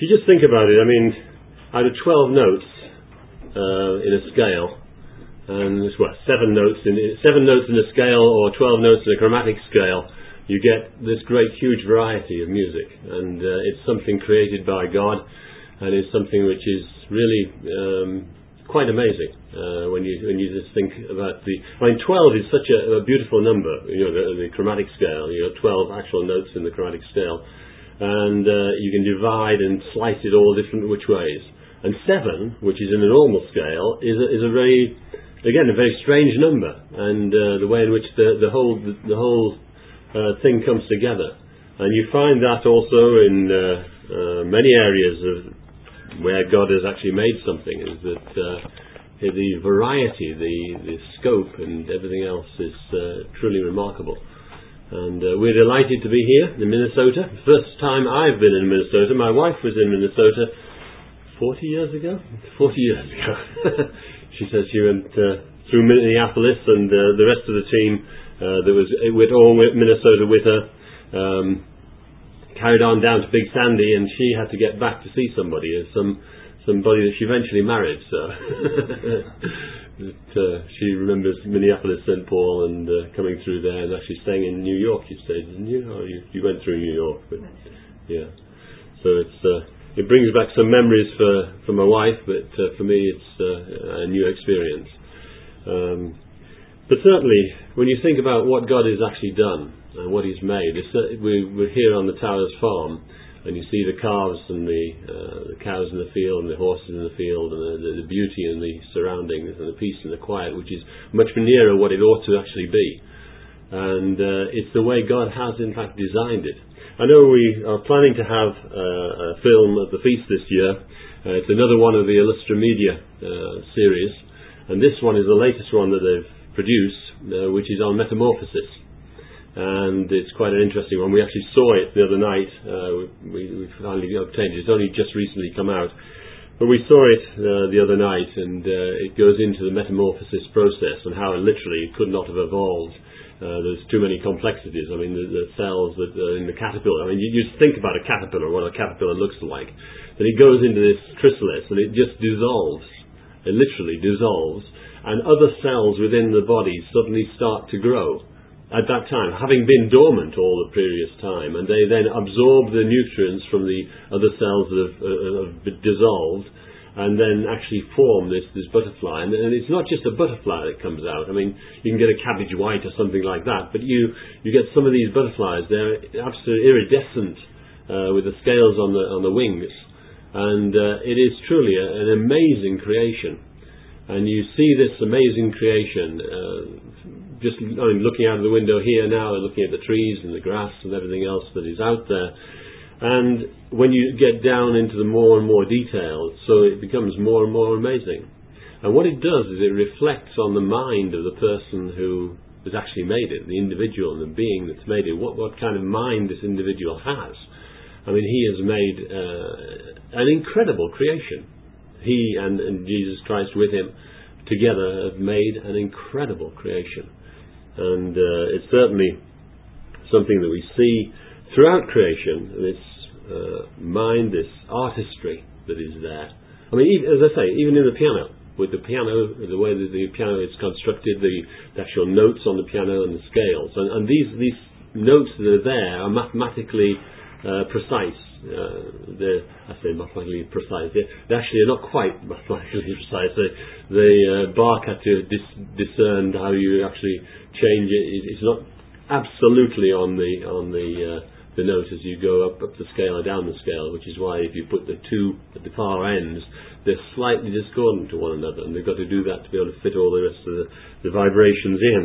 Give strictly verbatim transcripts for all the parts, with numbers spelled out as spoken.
If you just think about it, I mean, out of twelve notes uh, in a scale, and there's what, seven notes in seven notes in a scale, or twelve notes in a chromatic scale, you get this great, huge variety of music, and uh, it's something created by God, and it's something which is really um, quite amazing uh, when you when you just think about the. I mean, twelve is such a, a beautiful number. You know, the, the chromatic scale. You have twelve actual notes in the chromatic scale, and uh, you can divide and slice it all different which ways. And seven, which is in a normal scale, is a, is a very, again, a very strange number, and uh, the way in which the the whole the, the whole uh, thing comes together. And you find that also in uh, uh, many areas of where God has actually made something, is that uh, the variety, the, the scope and everything else is uh, truly remarkable. And uh, we're delighted to be here in Minnesota. First time I've been in Minnesota. My wife was in Minnesota forty years ago? forty years ago. She says she went uh, through Minneapolis, and uh, the rest of the team uh, that was with all Minnesota with her um, carried on down to Big Sandy, and she had to get back to see somebody, some somebody that she eventually married. So but, uh, she remembers Minneapolis, Saint Paul, and uh, coming through there, and actually staying in New York. You stayed, didn't you? Oh, you, you went through New York, but yeah. So it's uh, it brings back some memories for for my wife, but uh, for me it's uh, a new experience. Um, but certainly, when you think about what God has actually done and what He's made, it's, uh, we, we're here on the Towers farm, and you see the calves and the, uh, the cows in the field and the horses in the field, and the, the beauty and the surroundings and the peace and the quiet, which is much nearer what it ought to actually be. And uh, it's the way God has in fact designed it. I know we are planning to have uh, a film at the feast this year. Uh, it's another one of the Illustra Media uh, series, and this one is the latest one that they've produced, uh, which is on metamorphosis. And it's quite an interesting one. We actually saw it the other night. Uh, we, we finally obtained it. It's only just recently come out. But we saw it uh, the other night, and uh, it goes into the metamorphosis process and how it literally could not have evolved. Uh, there's too many complexities. I mean, the, the cells that are in the caterpillar. I mean, you, you just think about a caterpillar, what a caterpillar looks like. Then it goes into this chrysalis, and it just dissolves. It literally dissolves. And other cells within the body suddenly start to grow at that time, having been dormant all the previous time, and they then absorb the nutrients from the other cells that have, uh, have dissolved, and then actually form this, this butterfly. And, and it's not just a butterfly that comes out. I mean, you can get a cabbage white or something like that, but you, you get some of these butterflies, they're absolutely iridescent uh, with the scales on the, on the wings, and uh, it is truly a, an amazing creation. And you see this amazing creation, uh, just I mean, looking out of the window here now, and looking at the trees and the grass and everything else that is out there. And when you get down into the more and more detail, so it becomes more and more amazing. And what it does is it reflects on the mind of the person who has actually made it, the individual and the being that's made it, what, what kind of mind this individual has. I mean, he has made uh, an incredible creation. He and, and Jesus Christ with him together have made an incredible creation. And uh, it's certainly something that we see throughout creation, this uh, mind, this artistry that is there. I mean, even, as I say, even in the piano, with the piano, the way that the piano is constructed, the, the actual notes on the piano and the scales. And, and these, these notes that are there are mathematically uh, precise. Uh, they're, I say mathematically precise. They, they actually are not quite mathematically precise. They, they uh, Bach had to dis- discern how you actually change it. It's not absolutely on the on the uh, the note as you go up up the scale or down the scale, which is why if you put the two at the far ends, they're slightly discordant to one another, and they've got to do that to be able to fit all the rest of the, the vibrations in.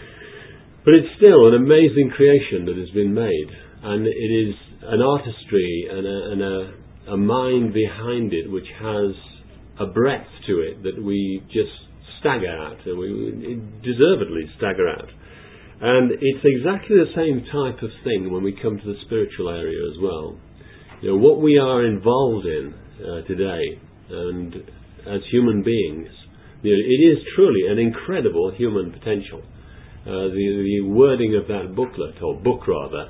But it's still an amazing creation that has been made, and it is an artistry and a, and a, a mind behind it which has a breadth to it that we just stagger at, and we deservedly stagger at. And it's exactly the same type of thing when we come to the spiritual area as well. You know, what we are involved in uh, today, and as human beings, you know, it is truly an incredible human potential. Uh, the, the wording of that booklet, or book rather,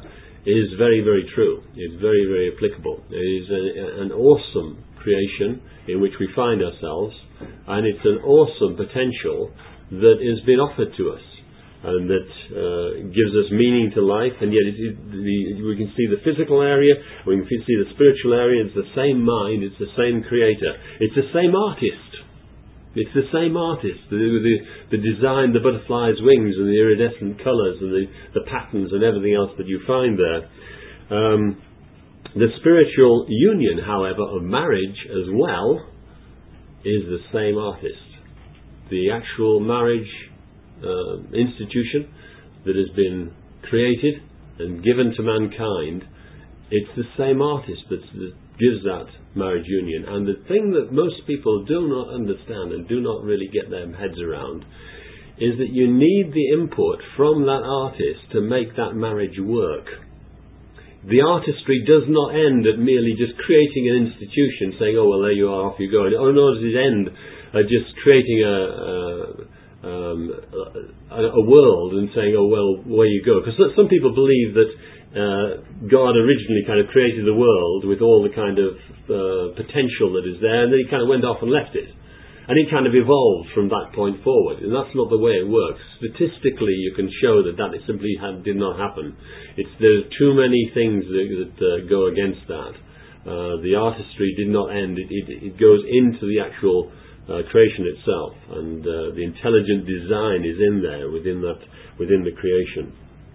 is very, very true. It's very, very applicable. It is a, an awesome creation in which we find ourselves, and it's an awesome potential that has been offered to us, and that uh, gives us meaning to life. And yet it, it, the, we can see the physical area, we can see the spiritual area. It's the same mind, it's the same creator, it's the same artist. It's the same artist, the, the, the design, the butterfly's wings and the iridescent colours and the, the patterns and everything else that you find there. Um, the spiritual union, however, of marriage as well is the same artist. The actual marriage uh, institution that has been created and given to mankind, it's the same artist that gives that marriage union. And the thing that most people do not understand and do not really get their heads around is that you need the input from that artist to make that marriage work. The artistry does not end at merely just creating an institution, saying, oh, well, there you are, off you go. Oh, nor does it end at just creating a, a, um, a, a world and saying, oh, well, where you go. Because some people believe that Uh, God originally kind of created the world with all the kind of uh, potential that is there, and then he kind of went off and left it. And it kind of evolved from that point forward. And that's not the way it works. Statistically, you can show that that simply had, did not happen. It's, there's too many things that, that uh, go against that. Uh, the artistry did not end. It, it, it goes into the actual uh, creation itself. And uh, the intelligent design is in there within that, within the creation.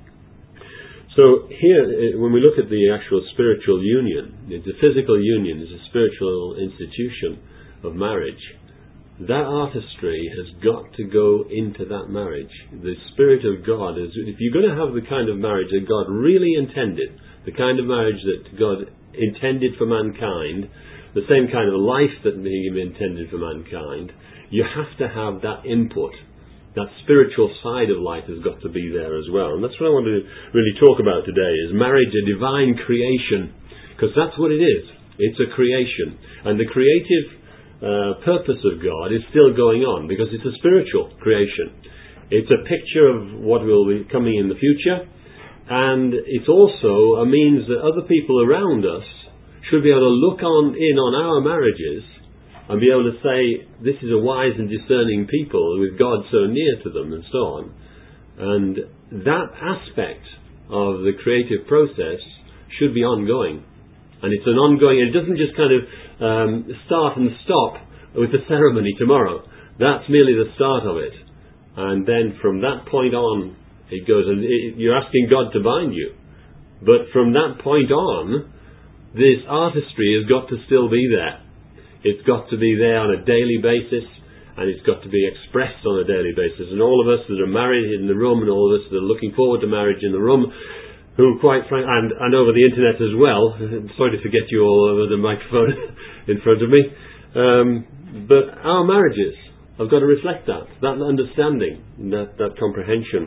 So here, when we look at the actual spiritual union, the physical union is a spiritual institution of marriage. That artistry has got to go into that marriage. The Spirit of God is, if you're going to have the kind of marriage that God really intended, the kind of marriage that God intended for mankind, the same kind of life that He intended for mankind, you have to have that input. That spiritual side of life has got to be there as well. And that's what I want to really talk about today, is marriage a divine creation. Because that's what it is. It's a creation. And the creative uh, purpose of God is still going on, because it's a spiritual creation. It's a picture of what will be coming in the future. And it's also a means that other people around us should be able to look on in on our marriages and be able to say, this is a wise and discerning people with God so near to them, and so on. And that aspect of the creative process should be ongoing. And it's an ongoing, it doesn't just kind of um, start and stop with the ceremony tomorrow. That's merely the start of it. And then from that point on, it goes, and it, you're asking God to bind you. But from that point on, this artistry has got to still be there. It's got to be there on a daily basis, and it's got to be expressed on a daily basis. And all of us that are married in the room, and all of us that are looking forward to marriage in the room, who quite frankly, and, and over the internet as well, sorry to forget you all over the microphone in front of me, um, but our marriages have got to reflect that, that understanding, that, that comprehension.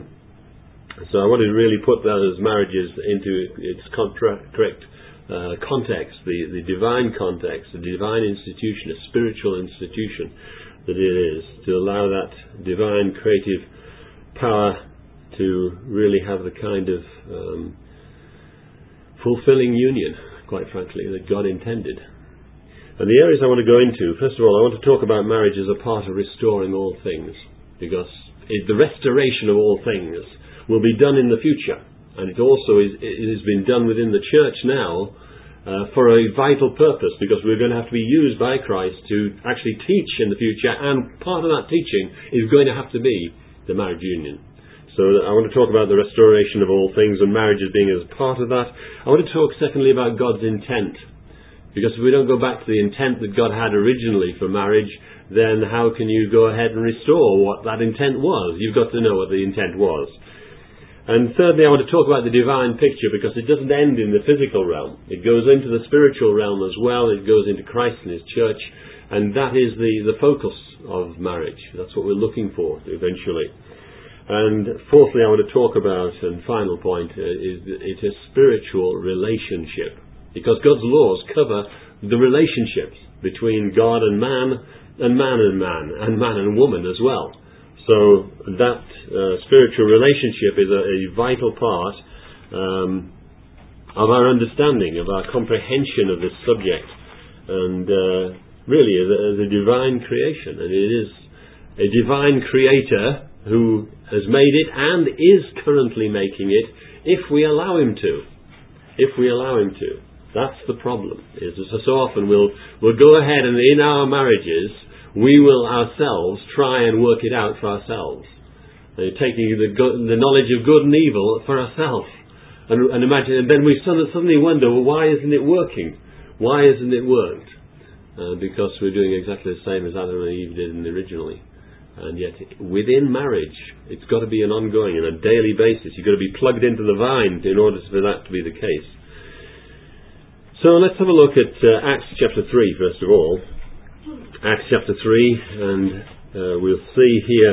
So I want to really put that as marriages into its contra- correct Uh, context, the, the divine context, the divine institution, a spiritual institution that it is, to allow that divine creative power to really have the kind of um, fulfilling union, quite frankly, that God intended. And the areas I want to go into, first of all, I want to talk about marriage as a part of restoring all things, because it, the restoration of all things will be done in the future. And it also is, it has been done within the church now uh, for a vital purpose, because we're going to have to be used by Christ to actually teach in the future, and part of that teaching is going to have to be the marriage union. So I want to talk about the restoration of all things, and marriage as being as part of that. I want to talk secondly about God's intent, because if we don't go back to the intent that God had originally for marriage, then how can you go ahead and restore what that intent was? You've got to know what the intent was. And thirdly, I want to talk about the divine picture, because it doesn't end in the physical realm. It goes into the spiritual realm as well. It goes into Christ and His church. And that is the, the focus of marriage. That's what we're looking for eventually. And fourthly, I want to talk about, and final point, uh, is it's a spiritual relationship. Because God's laws cover the relationships between God and man, and man and man, and man and woman as well. So that uh, spiritual relationship is a, a vital part um, of our understanding, of our comprehension of this subject, and uh, really as a, as a divine creation. And it is a divine creator who has made it and is currently making it, if we allow him to. If we allow him to. That's the problem. Is that so often we'll we'll go ahead and in our marriages we will ourselves try and work it out for ourselves, uh, taking the go- the knowledge of good and evil for ourselves, and, and imagine, and then we suddenly wonder, well, why isn't it working? Why isn't it worked? Uh, because we're doing exactly the same as Adam and Eve did originally. And yet, within marriage, it's got to be an ongoing and a daily basis. You've got to be plugged into the vine in order for that to be the case. So let's have a look at uh, Acts chapter three, first of all. Acts chapter three, and uh, we'll see here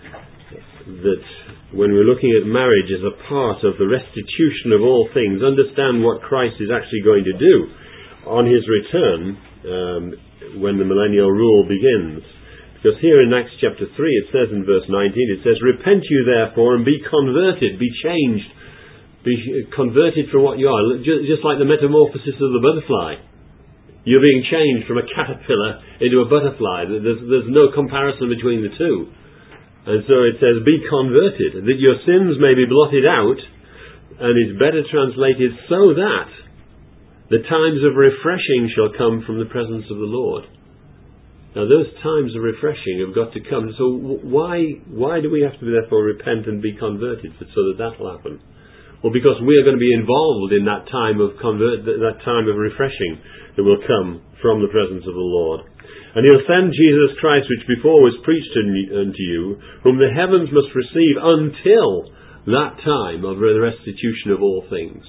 that when we're looking at marriage as a part of the restitution of all things, understand what Christ is actually going to do on his return um, when the millennial rule begins. Because here in Acts chapter three, it says in verse nineteen, it says, "Repent you therefore and be converted," be changed, be converted from what you are, just like the metamorphosis of the butterfly. You're being changed from a caterpillar into a butterfly. There's, there's no comparison between the two. And so it says, be converted, that your sins may be blotted out, and is better translated, so that the times of refreshing shall come from the presence of the Lord. Now those times of refreshing have got to come. So why why do we have to therefore repent and be converted so that that will happen? Well, because we are going to be involved in that time of convert, that time of refreshing that will come from the presence of the Lord. And he'll send Jesus Christ, which before was preached unto you, whom the heavens must receive until that time of the restitution of all things.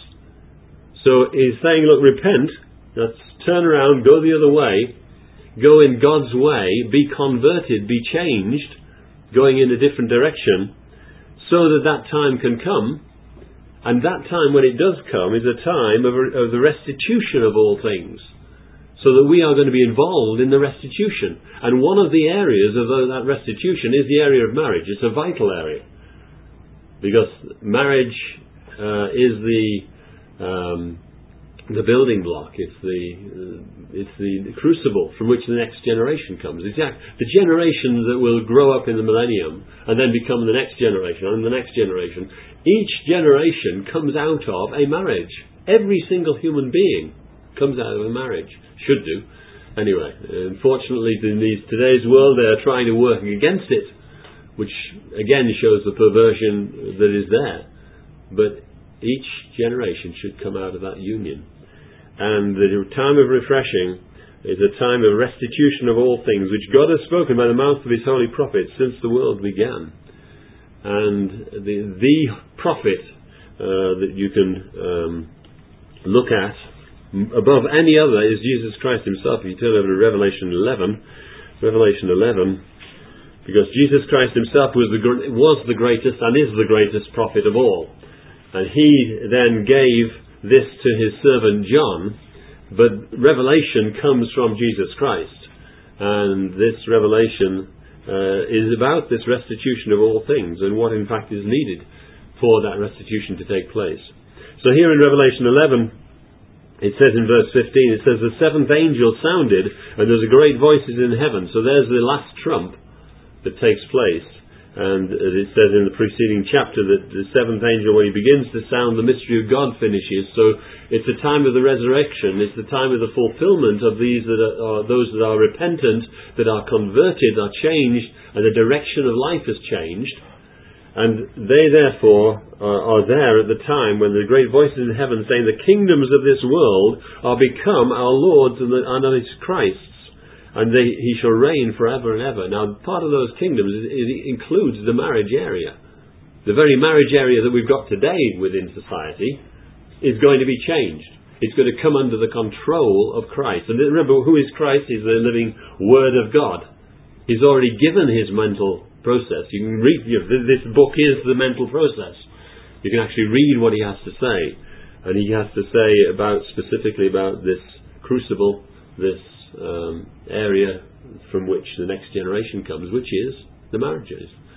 So he's saying, look, repent, let's turn around, go the other way, go in God's way, be converted, be changed, going in a different direction, so that that time can come. And that time, when it does come, is a time of, of the restitution of all things, so that we are going to be involved in the restitution. And one of the areas of that restitution is the area of marriage. It's a vital area, because marriage uh, is the um, the building block. It's the uh, it's the crucible from which the next generation comes. It's the generations that will grow up in the millennium and then become the next generation and the next generation. Each generation comes out of a marriage. Every single human being comes out of a marriage. Should do. Anyway, unfortunately in these, today's world they are trying to work against it, which again shows the perversion that is there. But each generation should come out of that union. And the time of refreshing is a time of restitution of all things, which God has spoken by the mouth of his holy prophets since the world began. And the, the prophet uh, that you can um, look at above any other is Jesus Christ himself. If you turn over to Revelation eleven, Revelation eleven, because Jesus Christ himself was the, was the greatest and is the greatest prophet of all. And he then gave this to his servant John, but revelation comes from Jesus Christ. And this revelation Uh, is about this restitution of all things and what in fact is needed for that restitution to take place. So here in Revelation eleven, it says in verse fifteen, it says, "The seventh angel sounded, and there's a great voices in heaven." So there's the last trump that takes place. And it says in the preceding chapter that the seventh angel, when he begins to sound, the mystery of God finishes. So it's the time of the resurrection. It's the time of the fulfillment of these that are, are those that are repentant, that are converted, are changed, and the direction of life has changed. And they therefore are, are there at the time when the great voices in heaven saying, "The kingdoms of this world are become our Lord's and, the, and his Christ's, and they, he shall reign forever and ever." Now, part of those kingdoms is, it includes the marriage area. The very marriage area that we've got today within society is going to be changed. It's going to come under the control of Christ. And remember, who is Christ? He's the living Word of God. He's already given his mental process. You can read, you know, this book is the mental process. You can actually read what he has to say. And he has to say about, specifically about this crucible, this Um, area from which the next generation comes, which is the marriages,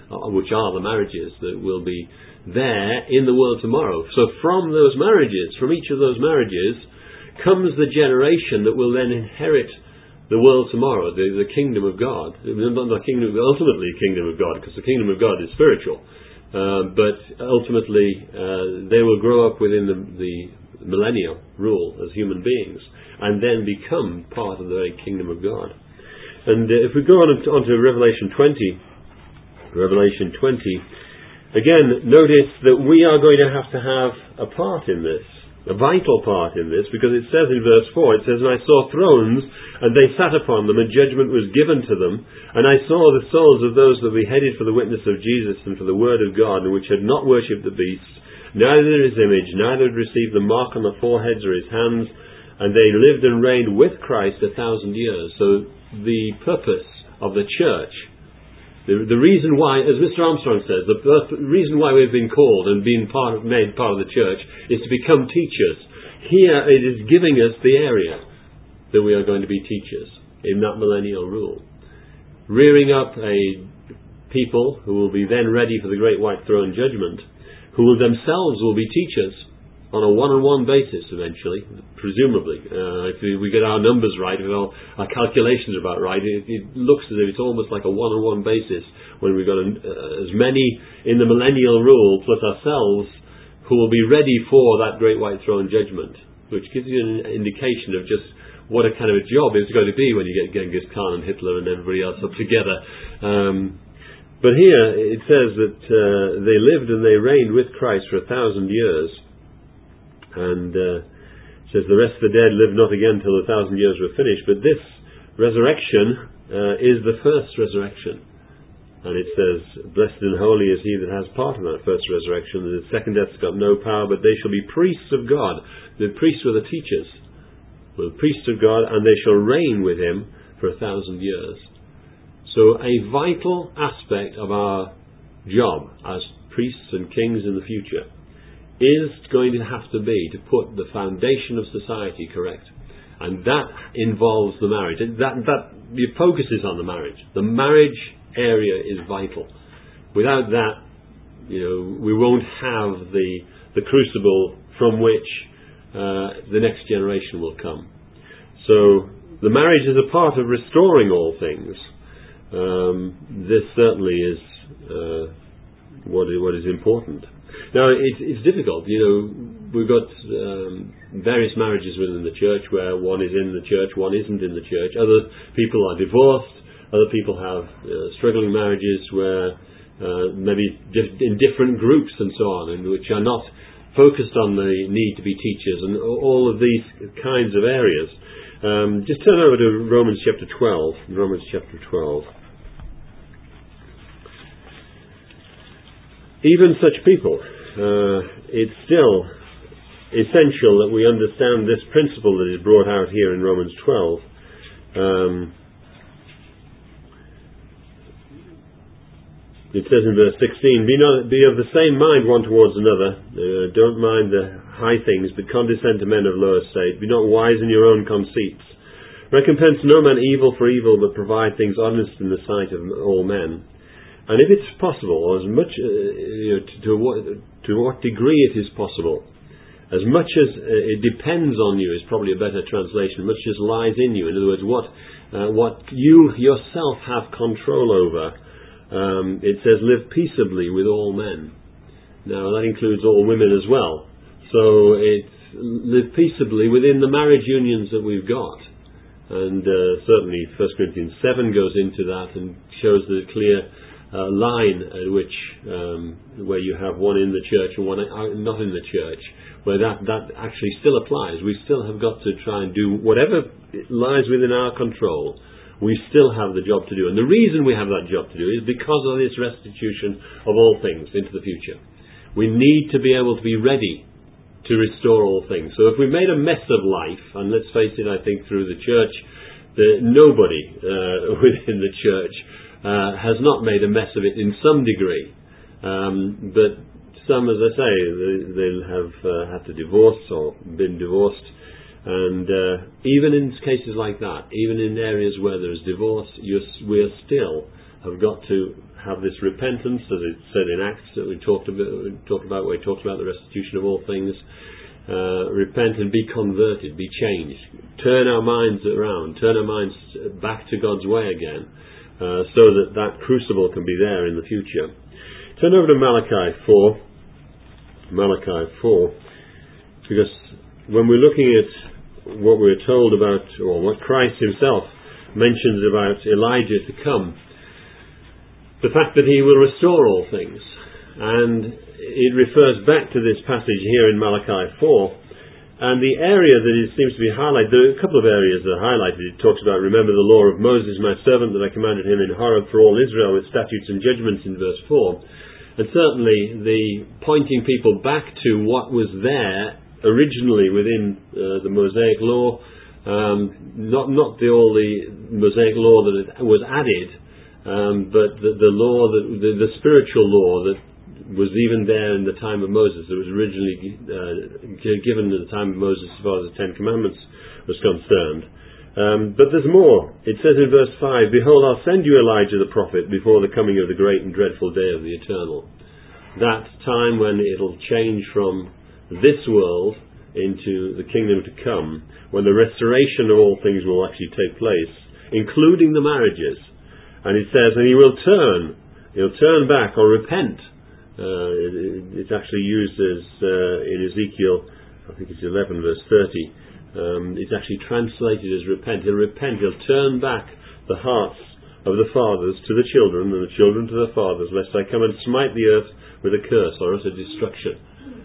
which are the marriages that will be there in the world tomorrow. So from those marriages, from each of those marriages, comes the generation that will then inherit the world tomorrow, the, the kingdom of God. Not the kingdom, ultimately the kingdom of God, because the kingdom of God is spiritual. Uh, but ultimately, uh, they will grow up within the, the millennial rule as human beings, and then become part of the very kingdom of God. And uh, if we go on onto Revelation twenty, Revelation twenty, again, notice that we are going to have to have a part in this, a vital part in this, because it says in verse four, it says, "And I saw thrones, and they sat upon them, and judgment was given to them. And I saw the souls of those that were beheaded for the witness of Jesus and for the word of God, and which had not worshipped the beast, neither his image, neither had received the mark on the foreheads or his hands, and they lived and reigned with Christ a thousand years." So the purpose of the church, The, the reason why, as Mister Armstrong says, the, the reason why we've been called and been part of, made part of the church is to become teachers. Here it is giving us the area that we are going to be teachers in that millennial rule. Rearing up a people who will be then ready for the great white throne judgment, who will themselves will be teachers on a one-on-one basis eventually, presumably. Uh, if we, we get our numbers right, if our, our calculations are about right, it, it looks as if it's almost like a one-on-one basis when we've got a, uh, as many in the millennial rule plus ourselves who will be ready for that great white throne judgment, which gives you an indication of just what a kind of a job it's going to be when you get Genghis Khan and Hitler and everybody else up together. Um, but here it says that uh, they lived and they reigned with Christ for a thousand years. And uh, it says, "The rest of the dead live not again till the thousand years were finished." But this resurrection uh, is the first resurrection. And it says, "Blessed and holy is he that has part in that first resurrection. The second death's got no power, but they shall be priests of God." The priests were the teachers. Were the priests of God, and they shall reign with him for a thousand years. So a vital aspect of our job as priests and kings in the future is going to have to be to put the foundation of society correct. And that involves the marriage. That, that it focuses on the marriage. The marriage area is vital. Without that, you know, we won't have the, the crucible from which uh, the next generation will come. So the marriage is a part of restoring all things. Um, this certainly is uh, what, is, what is important. Now, it, it's difficult. You know, we've got um, various marriages within the church where one is in the church, one isn't in the church. Other people are divorced. Other people have uh, struggling marriages where uh, maybe di- in different groups and so on, and which are not focused on the need to be teachers and all of these kinds of areas. Um, just turn over to Romans chapter twelve. Romans chapter twelve. Even such people, uh, it's still essential that we understand this principle that is brought out here in Romans twelve. Um, it says in verse sixteen, be, not, be of the same mind one towards another. Uh, don't mind the high things, but condescend to men of low estate. Be not wise in your own conceits. Recompense no man evil for evil, but provide things honest in the sight of all men. And if it's possible, as much uh, you know, to, to, what, to what degree it is possible, as much as uh, it depends on you is probably a better translation, much as lies in you. In other words, what uh, what you yourself have control over. Um, it says, live peaceably with all men. Now that includes all women as well. So it's live peaceably within the marriage unions that we've got. And uh, certainly First Corinthians seven goes into that and shows the clear Uh, line at which um, where you have one in the church and one not in the church, where that, that actually still applies. We still have got to try and do whatever lies within our control. We still have the job to do, and the reason we have that job to do is because of this restitution of all things into the future. We need to be able to be ready to restore all things. So if we've made a mess of life, and let's face it, I think through the church, that nobody uh, within the church Uh, has not made a mess of it in some degree, um, but some, as I say, they, they have uh, had to divorce or been divorced, and uh, even in cases like that, even in areas where there is divorce, you're, we are still have got to have this repentance, as it said in Acts that we talked about, we talked about where he talked about the restitution of all things. Uh, repent and be converted, be changed. Turn our minds around, turn our minds back to God's way again, uh, so that that crucible can be there in the future. Turn over to Malachi four. Malachi four. Because when we're looking at what we're told about, or what Christ himself mentions about Elijah to come, the fact that he will restore all things, and it refers back to this passage here in Malachi four, and the area that it seems to be highlighted, there are a couple of areas that are highlighted. It talks about, remember the law of Moses my servant that I commanded him in Horeb for all Israel with statutes and judgments in verse four. And certainly the pointing people back to what was there originally within uh, the Mosaic law, um, not not the, all the Mosaic law that was added, um, but the, the law, that, the, the spiritual law that was even there in the time of Moses. It was originally uh, given at the time of Moses as far as the Ten Commandments was concerned. Um, but there's more. It says in verse five, behold, I'll send you Elijah the prophet before the coming of the great and dreadful day of the Eternal. That time when it'll change from this world into the kingdom to come, when the restoration of all things will actually take place, including the marriages. And it says, and he will turn, he'll turn back or repent. Uh, it, it's actually used as uh, in Ezekiel, I think it's eleven verse thirty. Um, it's actually translated as repent. He'll repent. He'll turn back the hearts of the fathers to the children, and the children to the fathers, lest I come and smite the earth with a curse or utter destruction.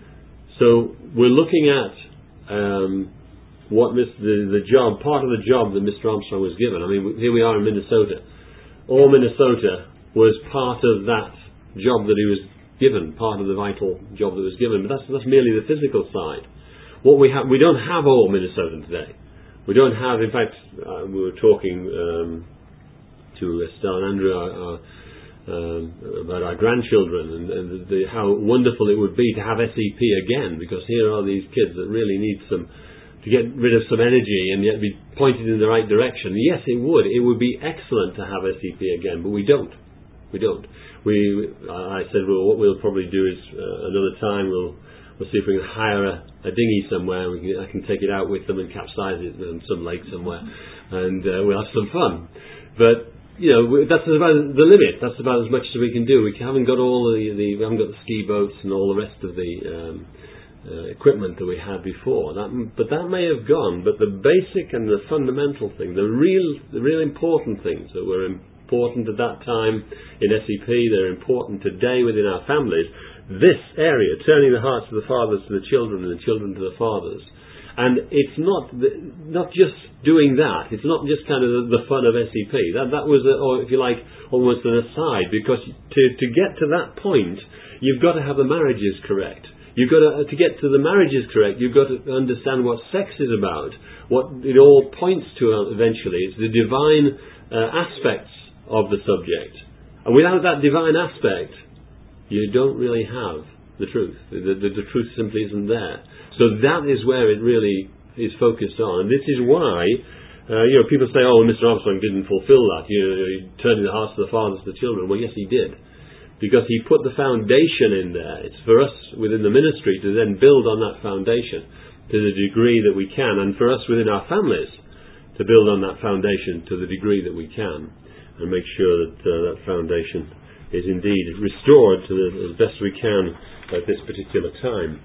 So we're looking at um, what Mister the, the job, part of the job that Mister Armstrong was given. I mean, here we are in Minnesota. All Minnesota was part of that job that he was given, part of the vital job that was given, but that's that's merely the physical side. What we have, we don't have all Minnesota today. We don't have. In fact, uh, we were talking um, to Estelle and Andrew our, our, um, about our grandchildren and, and the, the, how wonderful it would be to have S E P again, because here are these kids that really need some to get rid of some energy and yet be pointed in the right direction. Yes, it would. It would be excellent to have S E P again, but we don't. We don't. We, I said, well, what we'll probably do is uh, another time we'll we'll see if we can hire a, a dinghy somewhere. We can, I can take it out with them and capsize it in some lake somewhere, and uh, we'll have some fun. But you know, we, that's about the limit. That's about as much as we can do. We haven't got all the, the we haven't got the ski boats and all the rest of the um, uh, equipment that we had before. That, but that may have gone. But the basic and the fundamental thing, the real the real important things that were in, important at that time in S E P, they're important today within our families. This area, turning the hearts of the fathers to the children and the children to the fathers. And it's not not just doing that. It's not just kind of the, the fun of S E P. That that was, a, or if you like, almost an aside, because to, to get to that point, you've got to have the marriages correct. You've got to, to get to the marriages correct, you've got to understand what sex is about, what it all points to eventually. It's the divine uh, aspects of the subject, and without that divine aspect you don't really have the truth. The, the, the truth simply isn't there. So that is where it really is focused on, and this is why uh, you know people say, oh, Mister Armstrong didn't fulfill that, you know, he turned the hearts of the fathers to the children. Well, yes, he did, because he put the foundation in there. It's for us within the ministry to then build on that foundation to the degree that we can, and for us within our families to build on that foundation to the degree that we can, and make sure that uh, that foundation is indeed restored to the, as best we can at this particular time.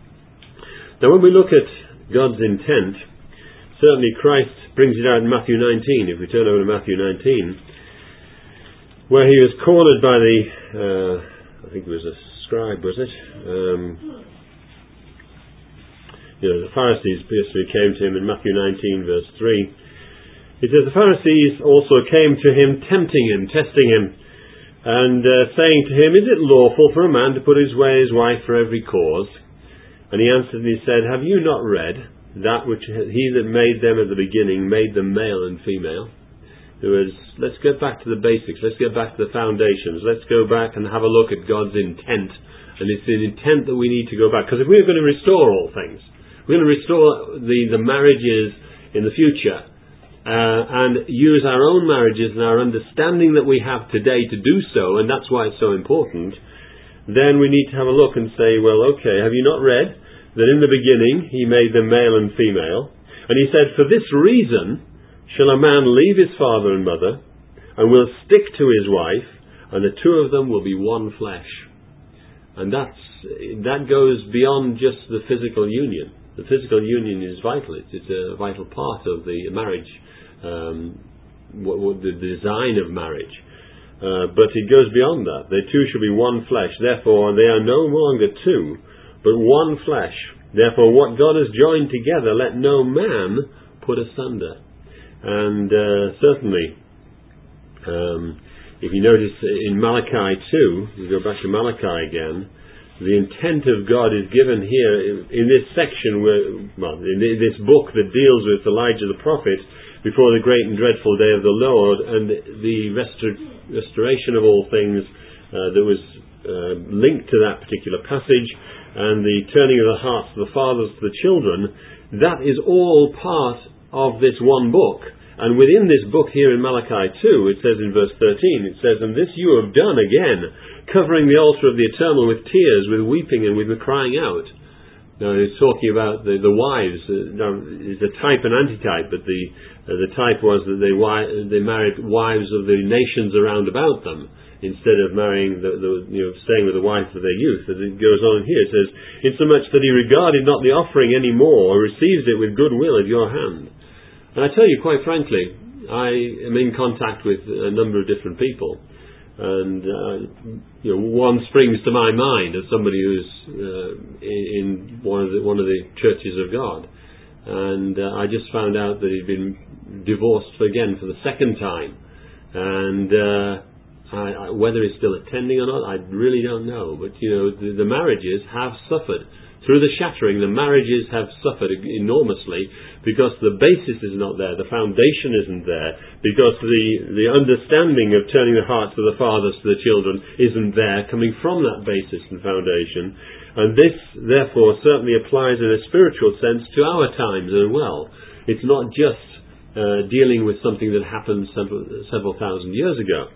Now, when we look at God's intent, certainly Christ brings it out in Matthew nineteen. If we turn over to Matthew nineteen, where he was cornered by the, uh, I think it was a scribe, was it? Um, you know, the Pharisees basically came to him in Matthew nineteen, verse three. It says, the Pharisees also came to him, tempting him, testing him, and uh, saying to him, is it lawful for a man to put his way his wife for every cause? And he answered and he said, have you not read that which he that made them at the beginning made them male and female? There was, let's get back to the basics, let's get back to the foundations, let's go back and have a look at God's intent. And it's an intent that we need to go back, because if we're going to restore all things, we're going to restore the, the marriages in the future, uh, and use our own marriages and our understanding that we have today to do so, and that's why it's so important, then we need to have a look and say, well, okay, have you not read that in the beginning he made them male and female? And he said, for this reason shall a man leave his father and mother, and will stick to his wife, and the two of them will be one flesh. And that's, that goes beyond just the physical union. The physical union is vital. It's, it's a vital part of the marriage, um, what, what the design of marriage. Uh, but it goes beyond that. The two shall be one flesh. Therefore, they are no longer two, but one flesh. Therefore, what God has joined together, let no man put asunder. And uh, certainly, um, if you notice in Malachi two, we go back to Malachi again, the intent of God is given here in, in this section, where, well, in this book that deals with Elijah the prophet before the great and dreadful day of the Lord, and the restor- restoration of all things uh, that was uh, linked to that particular passage, and the turning of the hearts of the fathers to the children. That is all part of this one book. And within this book here in Malachi two, it says in verse thirteen, it says, and this you have done again, covering the altar of the eternal with tears, with weeping, and with crying out. Now, it's talking about the, the wives. Uh, now, it's a type and antitype, but the uh, the type was that they wi- they married wives of the nations around about them, instead of marrying the, the you know, staying with the wife of their youth. As it goes on here, it says, insomuch that he regarded not the offering any more, or receives it with good will at your hand. And I tell you, quite frankly, I am in contact with a number of different people, and uh, you know, one springs to my mind as somebody who's uh, in one of the one of the churches of God, and uh, I just found out that he'd been divorced again for the second time, and uh, I, I, whether he's still attending or not, I really don't know. But you know, the, the marriages have suffered. Through the shattering, the marriages have suffered enormously because the basis is not there, the foundation isn't there, because the, the understanding of turning the hearts of the fathers to the children isn't there, coming from that basis and foundation. And this, therefore, certainly applies in a spiritual sense to our times as well. It's not just uh, dealing with something that happened several, several thousand years ago.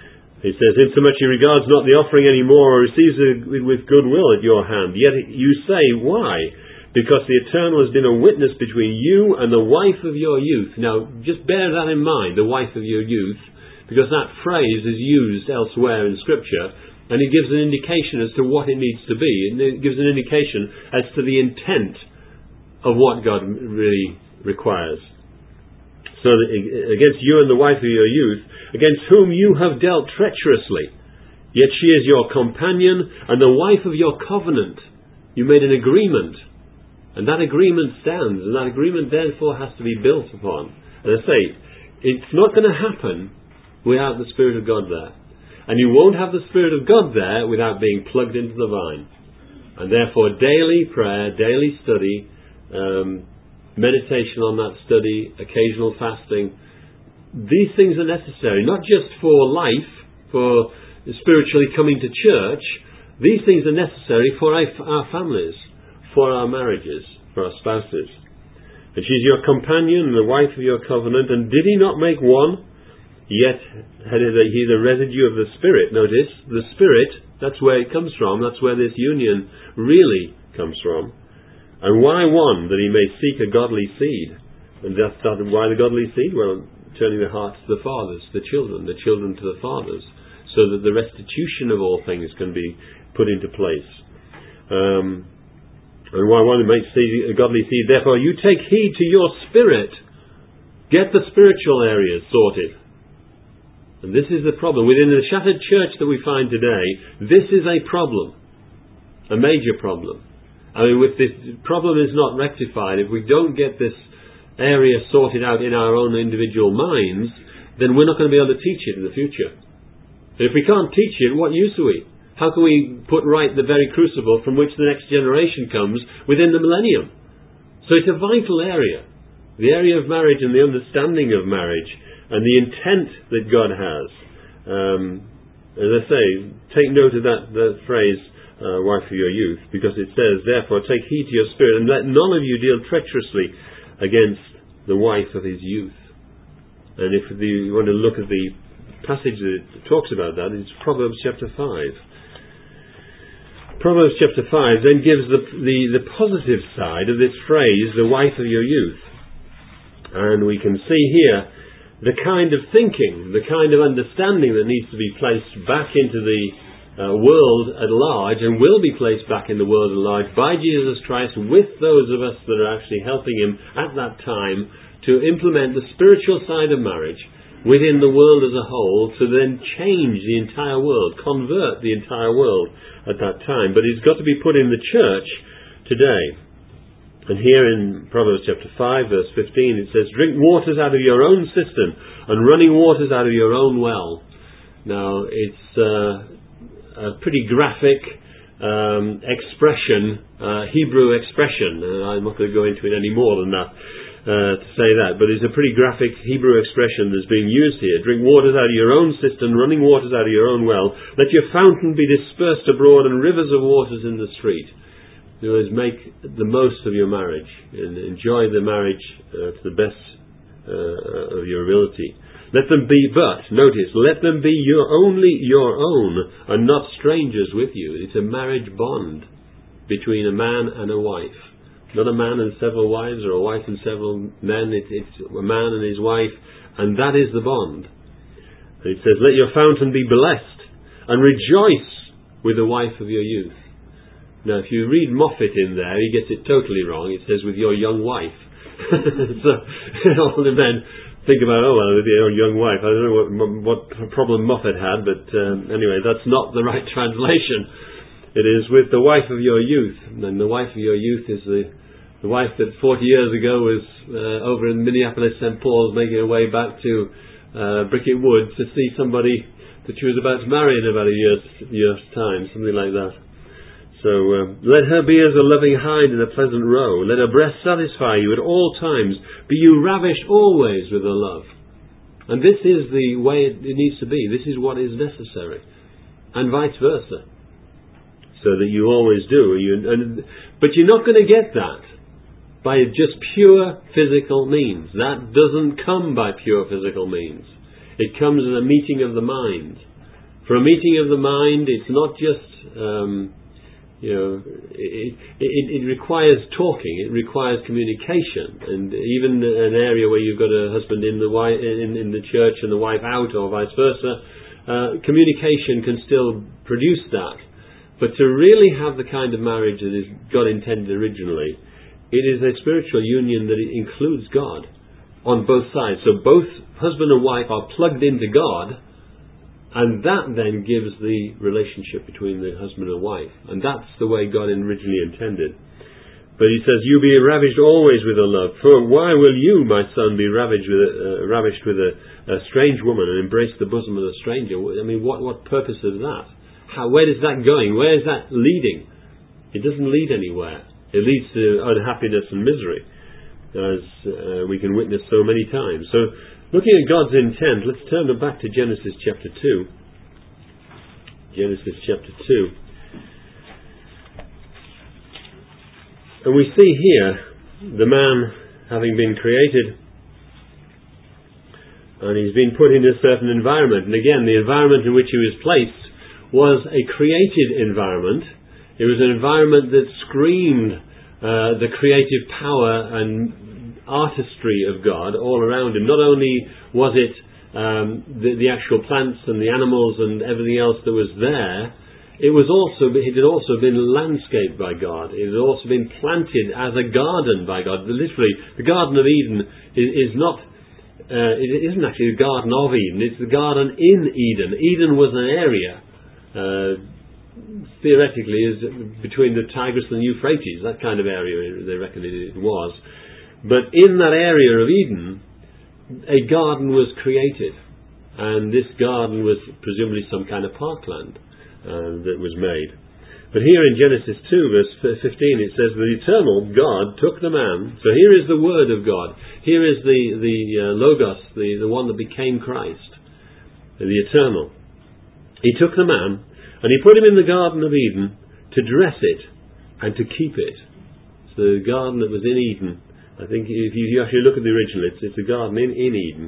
He says, insomuch he regards not the offering any more, or receives it with good will at your hand. Yet you say, why? Because the Eternal has been a witness between you and the wife of your youth. Now, just bear that in mind, the wife of your youth, because that phrase is used elsewhere in Scripture, and it gives an indication as to what it needs to be. It gives an indication as to the intent of what God really requires. So that against you and the wife of your youth, against whom you have dealt treacherously, yet she is your companion and the wife of your covenant. You made an agreement, and that agreement stands, and that agreement therefore has to be built upon. And I say, it's not going to happen without the Spirit of God there. And you won't have the Spirit of God there without being plugged into the vine. And therefore daily prayer, daily study, um, meditation on that study, occasional fasting, these things are necessary, not just for life, for spiritually coming to church. These things are necessary for our, our families, for our marriages, for our spouses. And she's your companion and the wife of your covenant, and did he not make one? Yet had he the residue of the Spirit. Notice, the Spirit, that's where it comes from, that's where this union really comes from. And why one? That he may seek a godly seed. And that's why the godly seed? Well, turning the hearts to the fathers, the children, the children to the fathers, so that the restitution of all things can be put into place. Um, and why one may seek a godly seed? Therefore, you take heed to your spirit. Get the spiritual areas sorted. And this is the problem. Within the shattered church that we find today, this is a problem. A major problem. I mean, if this problem is not rectified, if we don't get this area sorted out in our own individual minds, then we're not going to be able to teach it in the future. And if we can't teach it, what use are we? How can we put right the very crucible from which the next generation comes within the millennium? So it's a vital area. The area of marriage and the understanding of marriage and the intent that God has. Um, as I say, take note of that, that phrase, Uh, wife of your youth, because it says, therefore take heed to your spirit, and let none of you deal treacherously against the wife of his youth. And if you want to look at the passage that talks about that, it's Proverbs chapter five. Proverbs chapter five then gives the, the, the positive side of this phrase, the wife of your youth. And we can see here the kind of thinking, the kind of understanding that needs to be placed back into the uh, world at large, and will be placed back in the world at large by Jesus Christ with those of us that are actually helping Him at that time to implement the spiritual side of marriage within the world as a whole, to then change the entire world, convert the entire world at that time. But it's got to be put in the church today. And here in Proverbs chapter five, verse fifteen, it says, "Drink waters out of your own cistern, and running waters out of your own well." Now, it's uh, a pretty graphic um, expression, uh, Hebrew expression. Uh, I'm not going to go into it any more than that. Uh, to say that, but it's a pretty graphic Hebrew expression that's being used here. Drink waters out of your own cistern, running waters out of your own well. Let your fountain be dispersed abroad, and rivers of waters in the street. In other words, make the most of your marriage and enjoy the marriage uh, to the best uh, of your ability. Let them be, but notice, let them be your only your own, and not strangers with you. It's a marriage bond between a man and a wife. Not a man and several wives, or a wife and several men. It, it's a man and his wife, and that is the bond. And it says, "Let your fountain be blessed, and rejoice with the wife of your youth." Now, if you read Moffat in there, he gets it totally wrong. It says, "with your young wife." So, all the men think about, oh, well, with your young wife. I don't know what, what problem Moffat had, but um, anyway, that's not the right translation. It is with the wife of your youth. And the wife of your youth is the The wife that forty years ago was uh, over in Minneapolis, Saint Paul's, making her way back to uh, Bricket Wood to see somebody that she was about to marry in about a year's, year's time, something like that. So, um, let her be as a loving hind in a pleasant roe. Let her breast satisfy you at all times. Be you ravished always with her love. And this is the way it, it needs to be. This is what is necessary. And vice versa. So that you always do. You, and, but you're not going to get that by just pure physical means. That doesn't come by pure physical means. It comes in a meeting of the mind. For a meeting of the mind, it's not just, um, you know, it, it, it requires talking. It requires communication. And even an area where you've got a husband in the wife, in, in the church and the wife out, or vice versa, uh, communication can still produce that. But to really have the kind of marriage that is God intended originally, it is a spiritual union that it includes God on both sides. So both husband and wife are plugged into God, and that then gives the relationship between the husband and wife. And that's the way God originally intended. But he says, "You be ravished always with her love. For why will you, my son, be ravished with a, uh, ravished with a, a strange woman, and embrace the bosom of a stranger?" I mean, what, what purpose is that? How, where is that going? Where is that leading? It doesn't lead anywhere. It leads to unhappiness and misery, as uh, we can witness so many times. So, looking at God's intent, let's turn back to Genesis chapter two. Genesis chapter two. And we see here the man having been created, and he's been put in a certain environment. And again, the environment in which he was placed was a created environment. It was an environment that screamed uh, the creative power and artistry of God all around him. Not only was it um, the, the actual plants and the animals and everything else that was there, it was also it had also been landscaped by God. It had also been planted as a garden by God. Literally, the Garden of Eden is, is not. Uh, it isn't actually the Garden of Eden. It's the garden in Eden. Eden was an area. Uh, theoretically is between the Tigris and the Euphrates, that kind of area they reckon it was. But in that area of Eden, a garden was created, and this garden was presumably some kind of parkland uh, that was made. But here in Genesis two verse fifteen it says, "The eternal God took the man." So here is the Word of God. Here is the, the uh, Logos, the, the one that became Christ, the eternal. He took the man, and he put him in the Garden of Eden to dress it and to keep it. So the garden that was in Eden, I think if you actually look at the original, it's, it's a garden in, in Eden,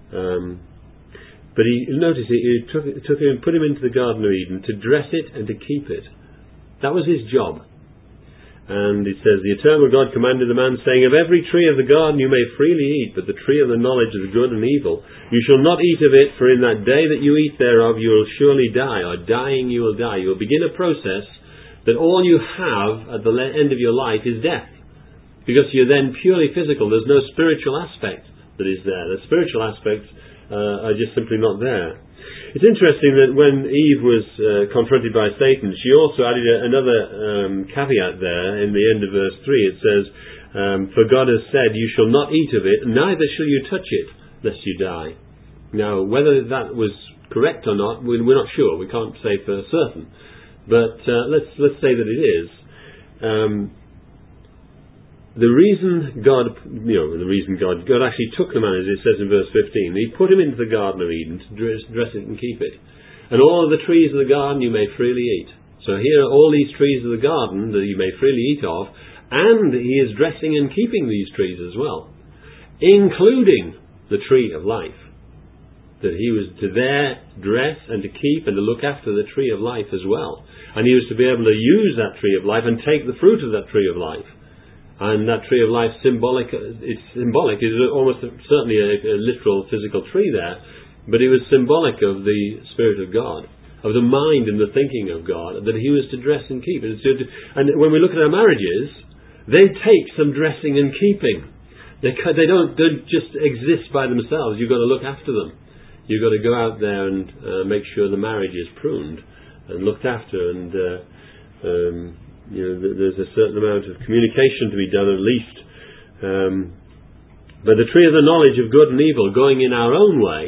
Um, but he notice he, he took, took him, put him into the Garden of Eden to dress it and to keep it. That was his job. And it says, the eternal God commanded the man, saying, of every tree of the garden you may freely eat, but the tree of the knowledge of good and evil, you shall not eat of it, for in that day that you eat thereof you will surely die, or dying you will die. You will begin a process that all you have at the end of your life is death. Because you're then purely physical. There's no spiritual aspect that is there. The spiritual aspects uh, are just simply not there. It's interesting that when Eve was uh, confronted by Satan, she also added a, another um, caveat there in the end of verse three. It says, um, for God has said, you shall not eat of it, neither shall you touch it, lest you die. Now, whether that was correct or not, we're not sure. We can't say for certain. But uh, let's let's say that it is. Um, The reason God, you know, the reason God, God actually took the man, as it says in verse fifteen, He put him into the Garden of Eden to dress, dress it and keep it. And all of the trees of the garden you may freely eat. So here are all these trees of the garden that you may freely eat of, and He is dressing and keeping these trees as well, including the tree of life. That He was to there dress and to keep and to look after the tree of life as well. And He was to be able to use that tree of life and take the fruit of that tree of life. And that tree of life, symbolic, it's symbolic, it's almost certainly a, a literal physical tree there, but it was symbolic of the Spirit of God, of the mind and the thinking of God, that He was to dress and keep. And, to, and when we look at our marriages, they take some dressing and keeping. They, they don't, don't just exist by themselves. You've got to look after them. You've got to go out there and uh, make sure the marriage is pruned and looked after, and uh, um, you know, there's a certain amount of communication to be done at least. Um, but the tree of the knowledge of good and evil, going in our own way,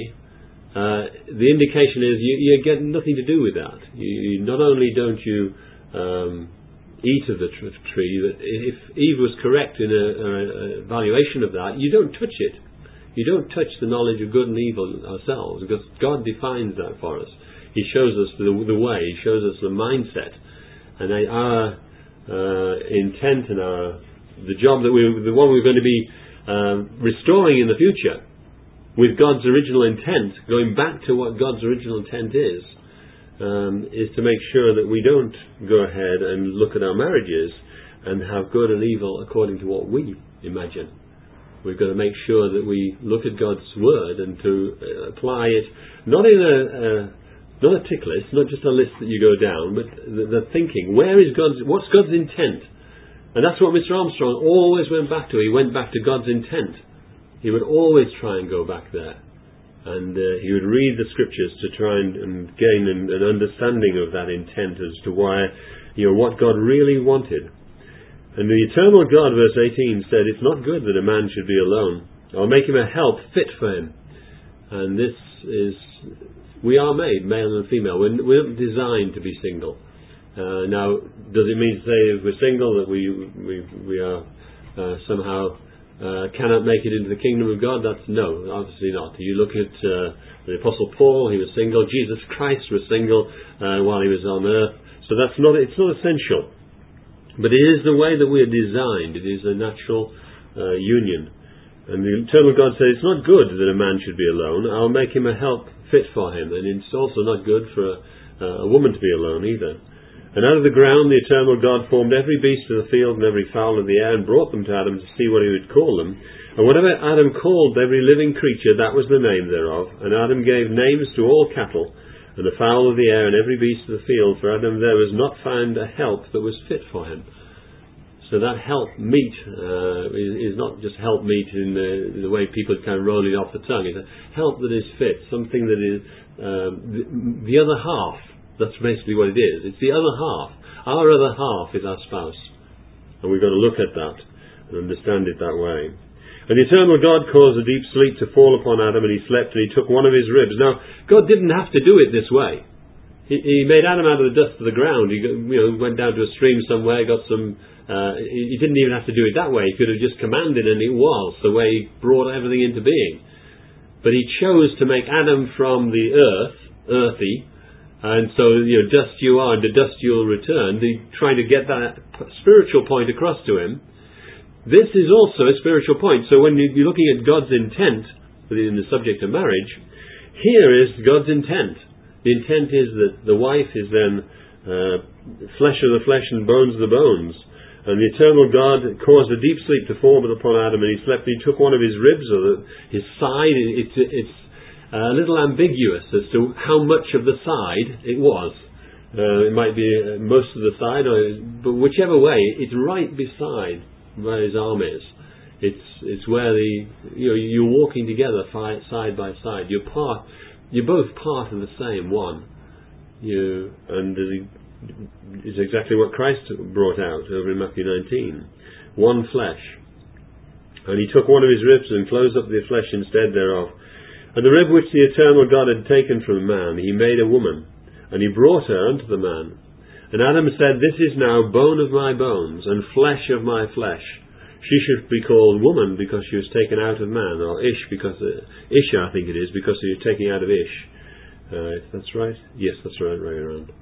uh, the indication is you, you get nothing to do with that. You, you not only don't you um, eat of the tr- tree, but if Eve was correct in a, a, a valuation of that, you don't touch it. You don't touch the knowledge of good and evil ourselves, because God defines that for us. He shows us the, the way. He shows us the mindset. And our Uh, intent and our the job that we the one we're going to be uh, restoring in the future with God's original intent, going back to what God's original intent is, um, is to make sure that we don't go ahead and look at our marriages and have good and evil according to what we imagine. We've got to make sure that we look at God's Word and to apply it not in a, a Not a tick list, not just a list that you go down, but the, the thinking. Where is God's, what's God's intent? And that's what Mister Armstrong always went back to. He went back to God's intent. He would always try and go back there. And uh, he would read the Scriptures to try and, and gain an, an understanding of that intent as to why, you know, what God really wanted. And the eternal God, verse eighteen, said, it's not good that a man should be alone. I'll make him a help fit for him. And this is... We are made, male and female. We're, we're not designed to be single. Uh, now, does it mean to say if we're single that we we, we are uh, somehow uh, cannot make it into the kingdom of God? That's no, obviously not. You look at uh, the Apostle Paul; he was single. Jesus Christ was single uh, while he was on earth. So that's not. It's not essential, but it is the way that we are designed. It is a natural uh, union. And the eternal God said, it's not good that a man should be alone. I'll make him a help fit for him. And it's also not good for a, a woman to be alone either. And out of the ground the eternal God formed every beast of the field and every fowl of the air, and brought them to Adam to see what he would call them. And whatever Adam called every living creature, that was the name thereof. And Adam gave names to all cattle, and the fowl of the air, and every beast of the field. For Adam there was not found a help that was fit for him. So that help meet uh, is, is not just help meet in the, in the way people kind of roll it off the tongue. It's a help that is fit, something that is um, the, the other half. That's basically what it is. It's the other half. Our other half is our spouse. And we've got to look at that and understand it that way. And the eternal God caused a deep sleep to fall upon Adam, and he slept, and he took one of his ribs. Now, God didn't have to do it this way. He, he made Adam out of the dust of the ground. He you know, went down to a stream somewhere, got some... Uh, he didn't even have to do it that way. He could have just commanded, and it was the way he brought everything into being. But he chose to make Adam from the earth, earthy, and so, you know, dust you are, and to dust you'll return. He trying to get that spiritual point across to him. This is also a spiritual point. So when you're looking at God's intent, within the subject of marriage, here is God's intent. The intent is that the wife is then uh, flesh of the flesh and bones of the bones. And the eternal God caused a deep sleep to fall upon Adam, and he slept, and he took one of his ribs, or the, his side. It's, it's a little ambiguous as to how much of the side it was. Uh, it might be uh, most of the side, or, but whichever way, it's right beside where his arm is. It's it's where the you know you're walking together side by side. You're part. You're both part of the same one. You and the. Is exactly what Christ brought out over in Matthew nineteen. One flesh. And he took one of his ribs and closed up the flesh instead thereof. And the rib which the eternal God had taken from man, he made a woman, and he brought her unto the man. And Adam said, This is now bone of my bones, and flesh of my flesh. She should be called woman, because she was taken out of man, or Ish, because uh, Isha, I think it is, because you're taking out of Ish. Uh, if that's right? Yes, that's right, right around.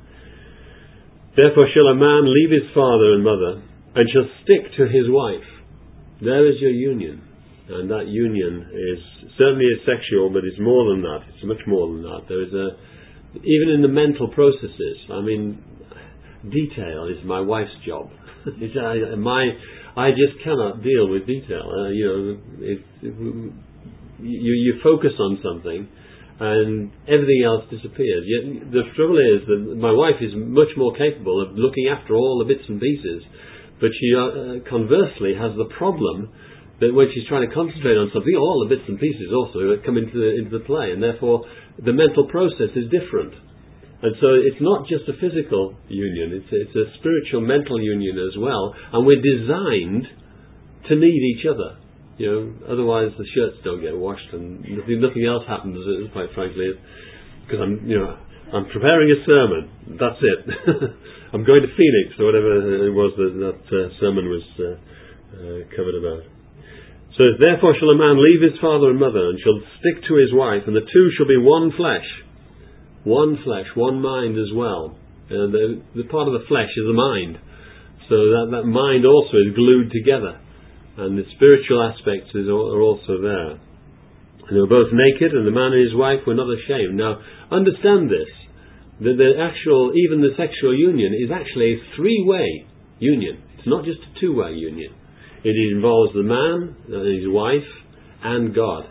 Therefore shall a man leave his father and mother, and shall stick to his wife. There is your union. And that union is certainly is sexual, but it's more than that. It's much more than that. There is a, even in the mental processes, I mean, detail is my wife's job. it's, I, my, I just cannot deal with detail. Uh, you know, if, if you, you focus on something, and everything else disappears. Yet the trouble is that my wife is much more capable of looking after all the bits and pieces, but she uh, conversely has the problem that when she's trying to concentrate on something, all the bits and pieces also come into the, into the play, and therefore the mental process is different. And so it's not just a physical union, it's, it's a spiritual mental union as well, and we're designed to need each other. You know, otherwise the shirts don't get washed and nothing, nothing else happens, quite frankly, because I'm, you know, I'm preparing a sermon. That's it. I'm going to Phoenix, or whatever it was that that uh, sermon was uh, uh, covered about. So, therefore shall a man leave his father and mother, and shall stick to his wife, and the two shall be one flesh. One flesh, one mind as well. And the, the part of the flesh is the mind. So that, that mind also is glued together. And the spiritual aspects is, are also there. And they were both naked, and the man and his wife were not ashamed. Now, understand this, that the actual, even the sexual union is actually a three-way union. It's not just a two-way union. It involves the man, and his wife, and God.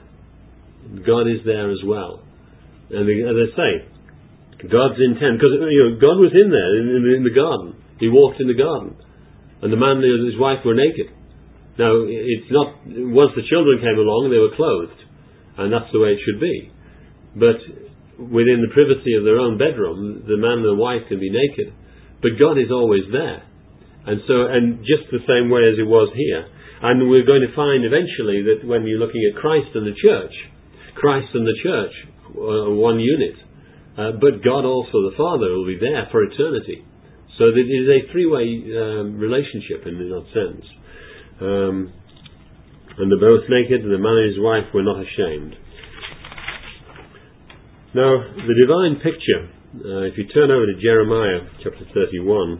God is there as well. And as I say, God's intent, because you know, God was in there, in, in the garden. He walked in the garden. And the man and his wife were naked. Now, it's not, once the children came along, they were clothed, and that's the way it should be. But within the privacy of their own bedroom, the man and the wife can be naked, but God is always there. And so, and just the same way as it was here. And we're going to find eventually that when you're looking at Christ and the church, Christ and the church are one unit, uh, but God also, the Father, will be there for eternity. So that it is a three-way um, relationship in that sense. Um, and they're both naked, and the man and his wife were not ashamed. Now, the divine picture, uh, if you turn over to Jeremiah chapter thirty-one,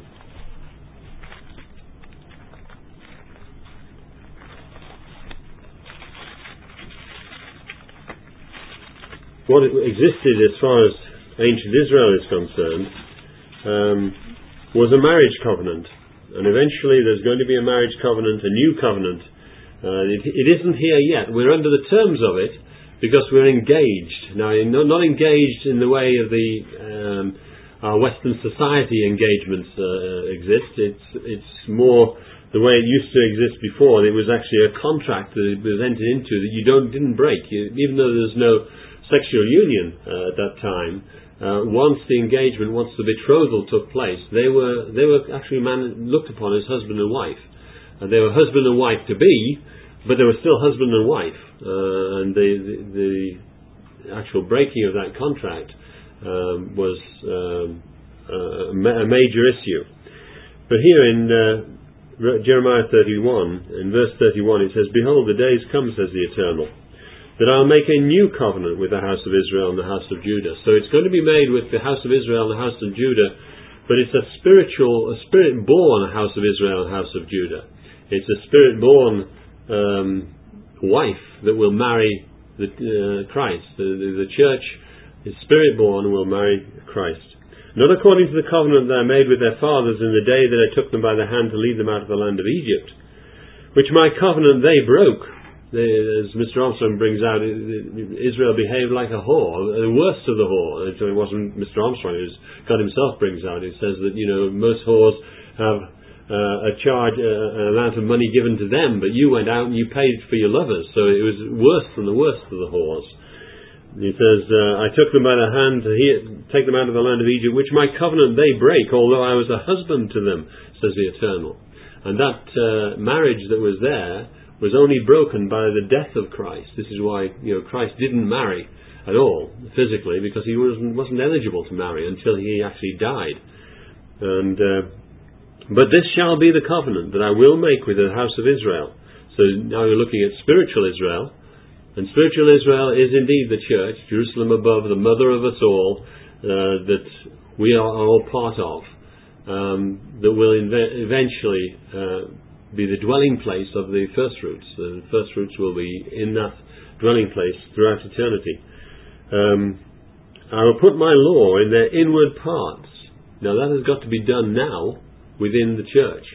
what existed as far as ancient Israel is concerned um, was a marriage covenant. And eventually there's going to be a marriage covenant, a new covenant. Uh, it, it isn't here yet. We're under the terms of it because we're engaged. Now, not engaged in the way of the um, our Western society engagements uh, exist. It's it's more the way it used to exist before. It was actually a contract that it was entered into that you don't didn't break. You, even though there's no sexual union uh, at that time. Uh, once the engagement, once the betrothal took place, they were they were actually man, looked upon as husband and wife. Uh, they were husband and wife to be, but they were still husband and wife. Uh, and the, the the actual breaking of that contract um, was um, a, a major issue. But here in uh, Jeremiah thirty-one, in verse thirty-one, it says, "Behold, the days come, says the Eternal, that I'll make a new covenant with the house of Israel and the house of Judah." So it's going to be made with the house of Israel and the house of Judah, but it's a spiritual, a spirit-born house of Israel and house of Judah. It's a spirit-born um, wife that will marry the, uh, Christ. The, the, the church is spirit-born and will marry Christ. Not according to the covenant that I made with their fathers in the day that I took them by the hand to lead them out of the land of Egypt, which my covenant they broke. They, as Mister Armstrong brings out, Israel behaved like a whore, the worst of the whore. It wasn't Mister Armstrong, it was God himself brings out. It says that, you know, most whores have uh, a charge, uh, an amount of money given to them, but you went out and you paid for your lovers. So it was worse than the worst of the whores. He says, uh, I took them by the hand to hear, take them out of the land of Egypt, which my covenant they break, although I was a husband to them, says the Eternal. And that uh, marriage that was there was only broken by the death of Christ. This is why, you know, Christ didn't marry at all, physically, because he wasn't, wasn't eligible to marry until he actually died. And uh, but this shall be the covenant that I will make with the house of Israel. So now we're looking at spiritual Israel. And spiritual Israel is indeed the church, Jerusalem above, the mother of us all, uh, that we are all part of, um, that will inve- eventually uh, be the dwelling place of the first fruits. The first fruits will be in that dwelling place throughout eternity. Um, I will put my law in their inward parts. Now that has got to be done now within the church.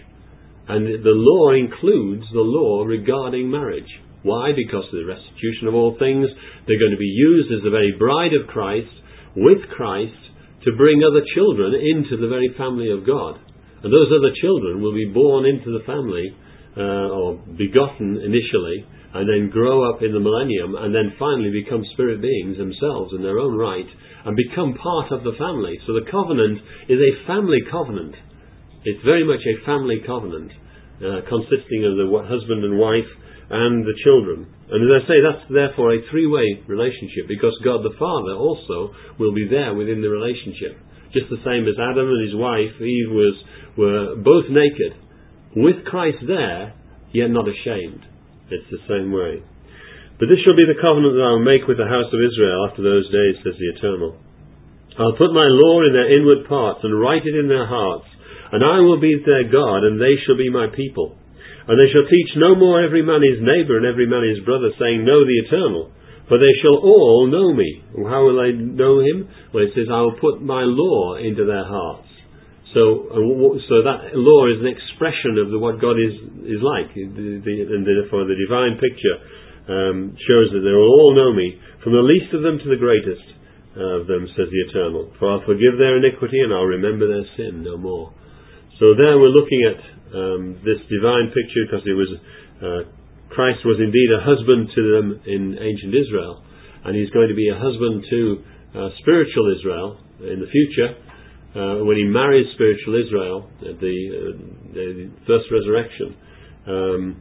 And the law includes the law regarding marriage. Why? Because of the restitution of all things. They're going to be used as the very bride of Christ, with Christ, to bring other children into the very family of God. And those other children will be born into the family, uh, or begotten initially, and then grow up in the millennium, and then finally become spirit beings themselves in their own right, and become part of the family. So the covenant is a family covenant. It's very much a family covenant, uh, consisting of the husband and wife and the children. And as I say, that's therefore a three-way relationship, because God the Father also will be there within the relationship. Just the same as Adam and his wife, Eve, was were both naked, with Christ there, yet not ashamed. It's the same way. But this shall be the covenant that I will make with the house of Israel after those days, says the Eternal. I'll put my law in their inward parts, and write it in their hearts, and I will be their God, and they shall be my people. And they shall teach no more every man his neighbour and every man his brother, saying, Know the Eternal. For they shall all know me. How will they know him? Well, it says, I will put my law into their hearts. So, so that law is an expression of the, what God is is like, the, the, and therefore the divine picture um, shows that they will all know me, from the least of them to the greatest of them, says the Eternal. For I'll forgive their iniquity and I'll remember their sin no more. So there we're looking at um, this divine picture, because it was uh, Christ was indeed a husband to them in ancient Israel, and he's going to be a husband to uh, spiritual Israel in the future. Uh, when he marries spiritual Israel at the, uh, the first resurrection. Um,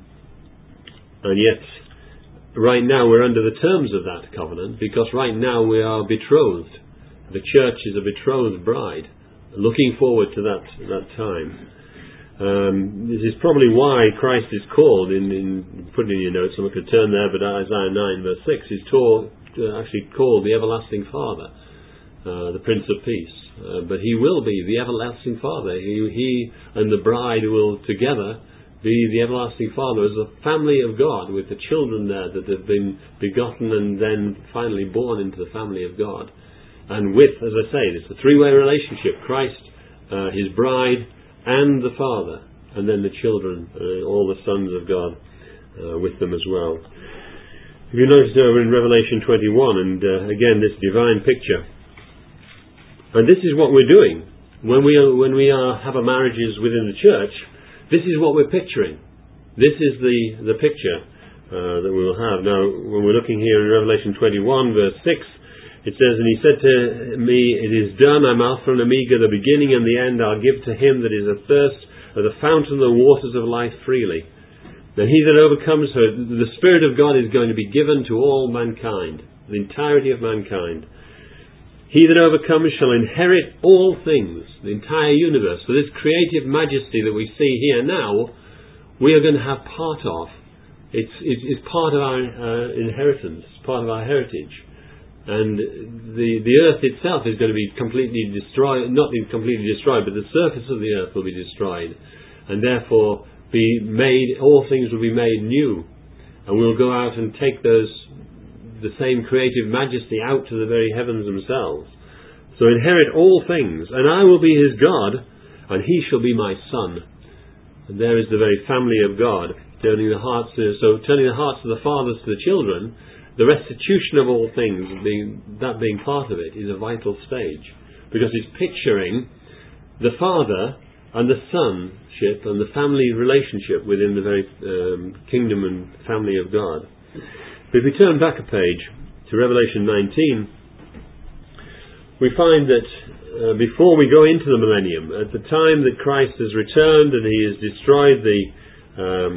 and yet, right now we're under the terms of that covenant, because right now we are betrothed. The church is a betrothed bride, looking forward to that, that time. Um, this is probably why Christ is called, in, in put it in your notes, someone could turn there, but Isaiah nine verse six, he's taught, uh, actually called the Everlasting Father, uh, the Prince of Peace. Uh, but he will be the everlasting Father. He, he and the bride will together be the everlasting Father as a family of God, with the children there that have been begotten and then finally born into the family of God. And with, as I say, it's a three-way relationship: Christ, uh, his bride, and the Father, and then the children, uh, all the sons of God uh, with them as well. If you notice over in Revelation twenty-one, and uh, again this divine picture. And this is what we're doing when we are, when we are have our marriages within the church. This is what we're picturing. This is the the picture uh, that we will have. Now, when we're looking here in Revelation twenty-one, verse six, it says, "And he said to me, It is done. I'm Alpha and Omega, the beginning and the end. I'll give to him that is athirst of the fountain of the waters of life freely. And he that overcomes her," the Spirit of God is going to be given to all mankind, the entirety of mankind. "He that overcomes shall inherit all things," the entire universe. So this creative majesty that we see here now, we are going to have part of. It's, it's part of our uh, inheritance, part of our heritage. And the the earth itself is going to be completely destroyed, not completely destroyed, but the surface of the earth will be destroyed. And therefore be made, all things will be made new. And we'll go out and take those the same creative majesty out to the very heavens themselves. So inherit all things, and I will be his God, and he shall be my son. And there is the very family of God, turning the hearts to, so turning the hearts of the fathers to the children. The restitution of all things, being, that being part of it, is a vital stage, because it's picturing the father and the sonship and the family relationship within the very um, kingdom and family of God. But if we turn back a page to Revelation nineteen, we find that uh, before we go into the millennium, at the time that Christ has returned and he has destroyed the, um,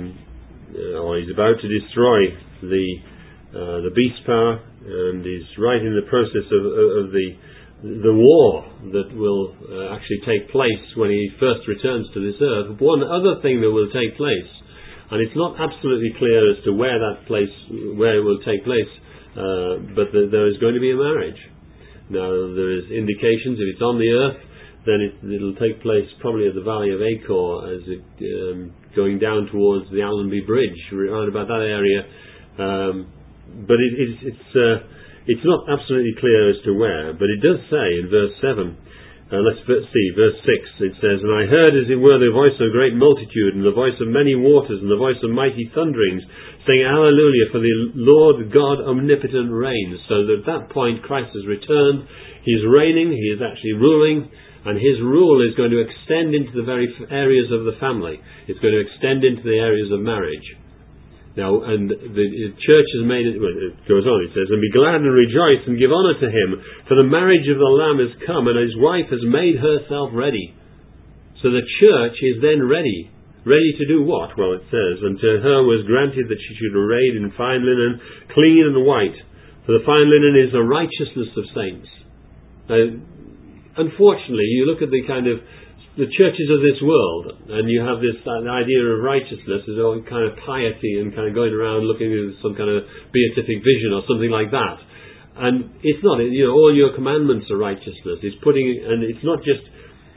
or he's about to destroy the uh, the beast power, and is right in the process of, of the the war that will uh, actually take place when he first returns to this earth. One other thing that will take place, and it's not absolutely clear as to where that place, where it will take place, uh, but the, there is going to be a marriage. Now, there is indications if it's on the earth, then it, it'll take place probably at the Valley of Achor, as it um, going down towards the Allenby Bridge, around about that area. Um, but it, it, it's uh, it's not absolutely clear as to where, but it does say in verse seven. Uh, let's see, verse six. It says, "And I heard as it were the voice of a great multitude, and the voice of many waters, and the voice of mighty thunderings, saying, Hallelujah, for the Lord God omnipotent reigns." So that at that point Christ has returned, he is reigning, he is actually ruling, and his rule is going to extend into the very areas of the family. It's going to extend into the areas of marriage. Now, and the church has made it, well, it goes on, it says, "And be glad and rejoice and give honour to him, for the marriage of the Lamb has come, and his wife has made herself ready." So the church is then ready. Ready to do what? Well, it says, "And to her was granted that she should be arrayed in fine linen, clean and white. For the fine linen is the righteousness of saints." Now, unfortunately, you look at the kind of the churches of this world, and you have this uh, idea of righteousness as all kind of piety and kind of going around looking at some kind of beatific vision or something like that. And it's not, you know, all your commandments are righteousness. It's putting, and it's not just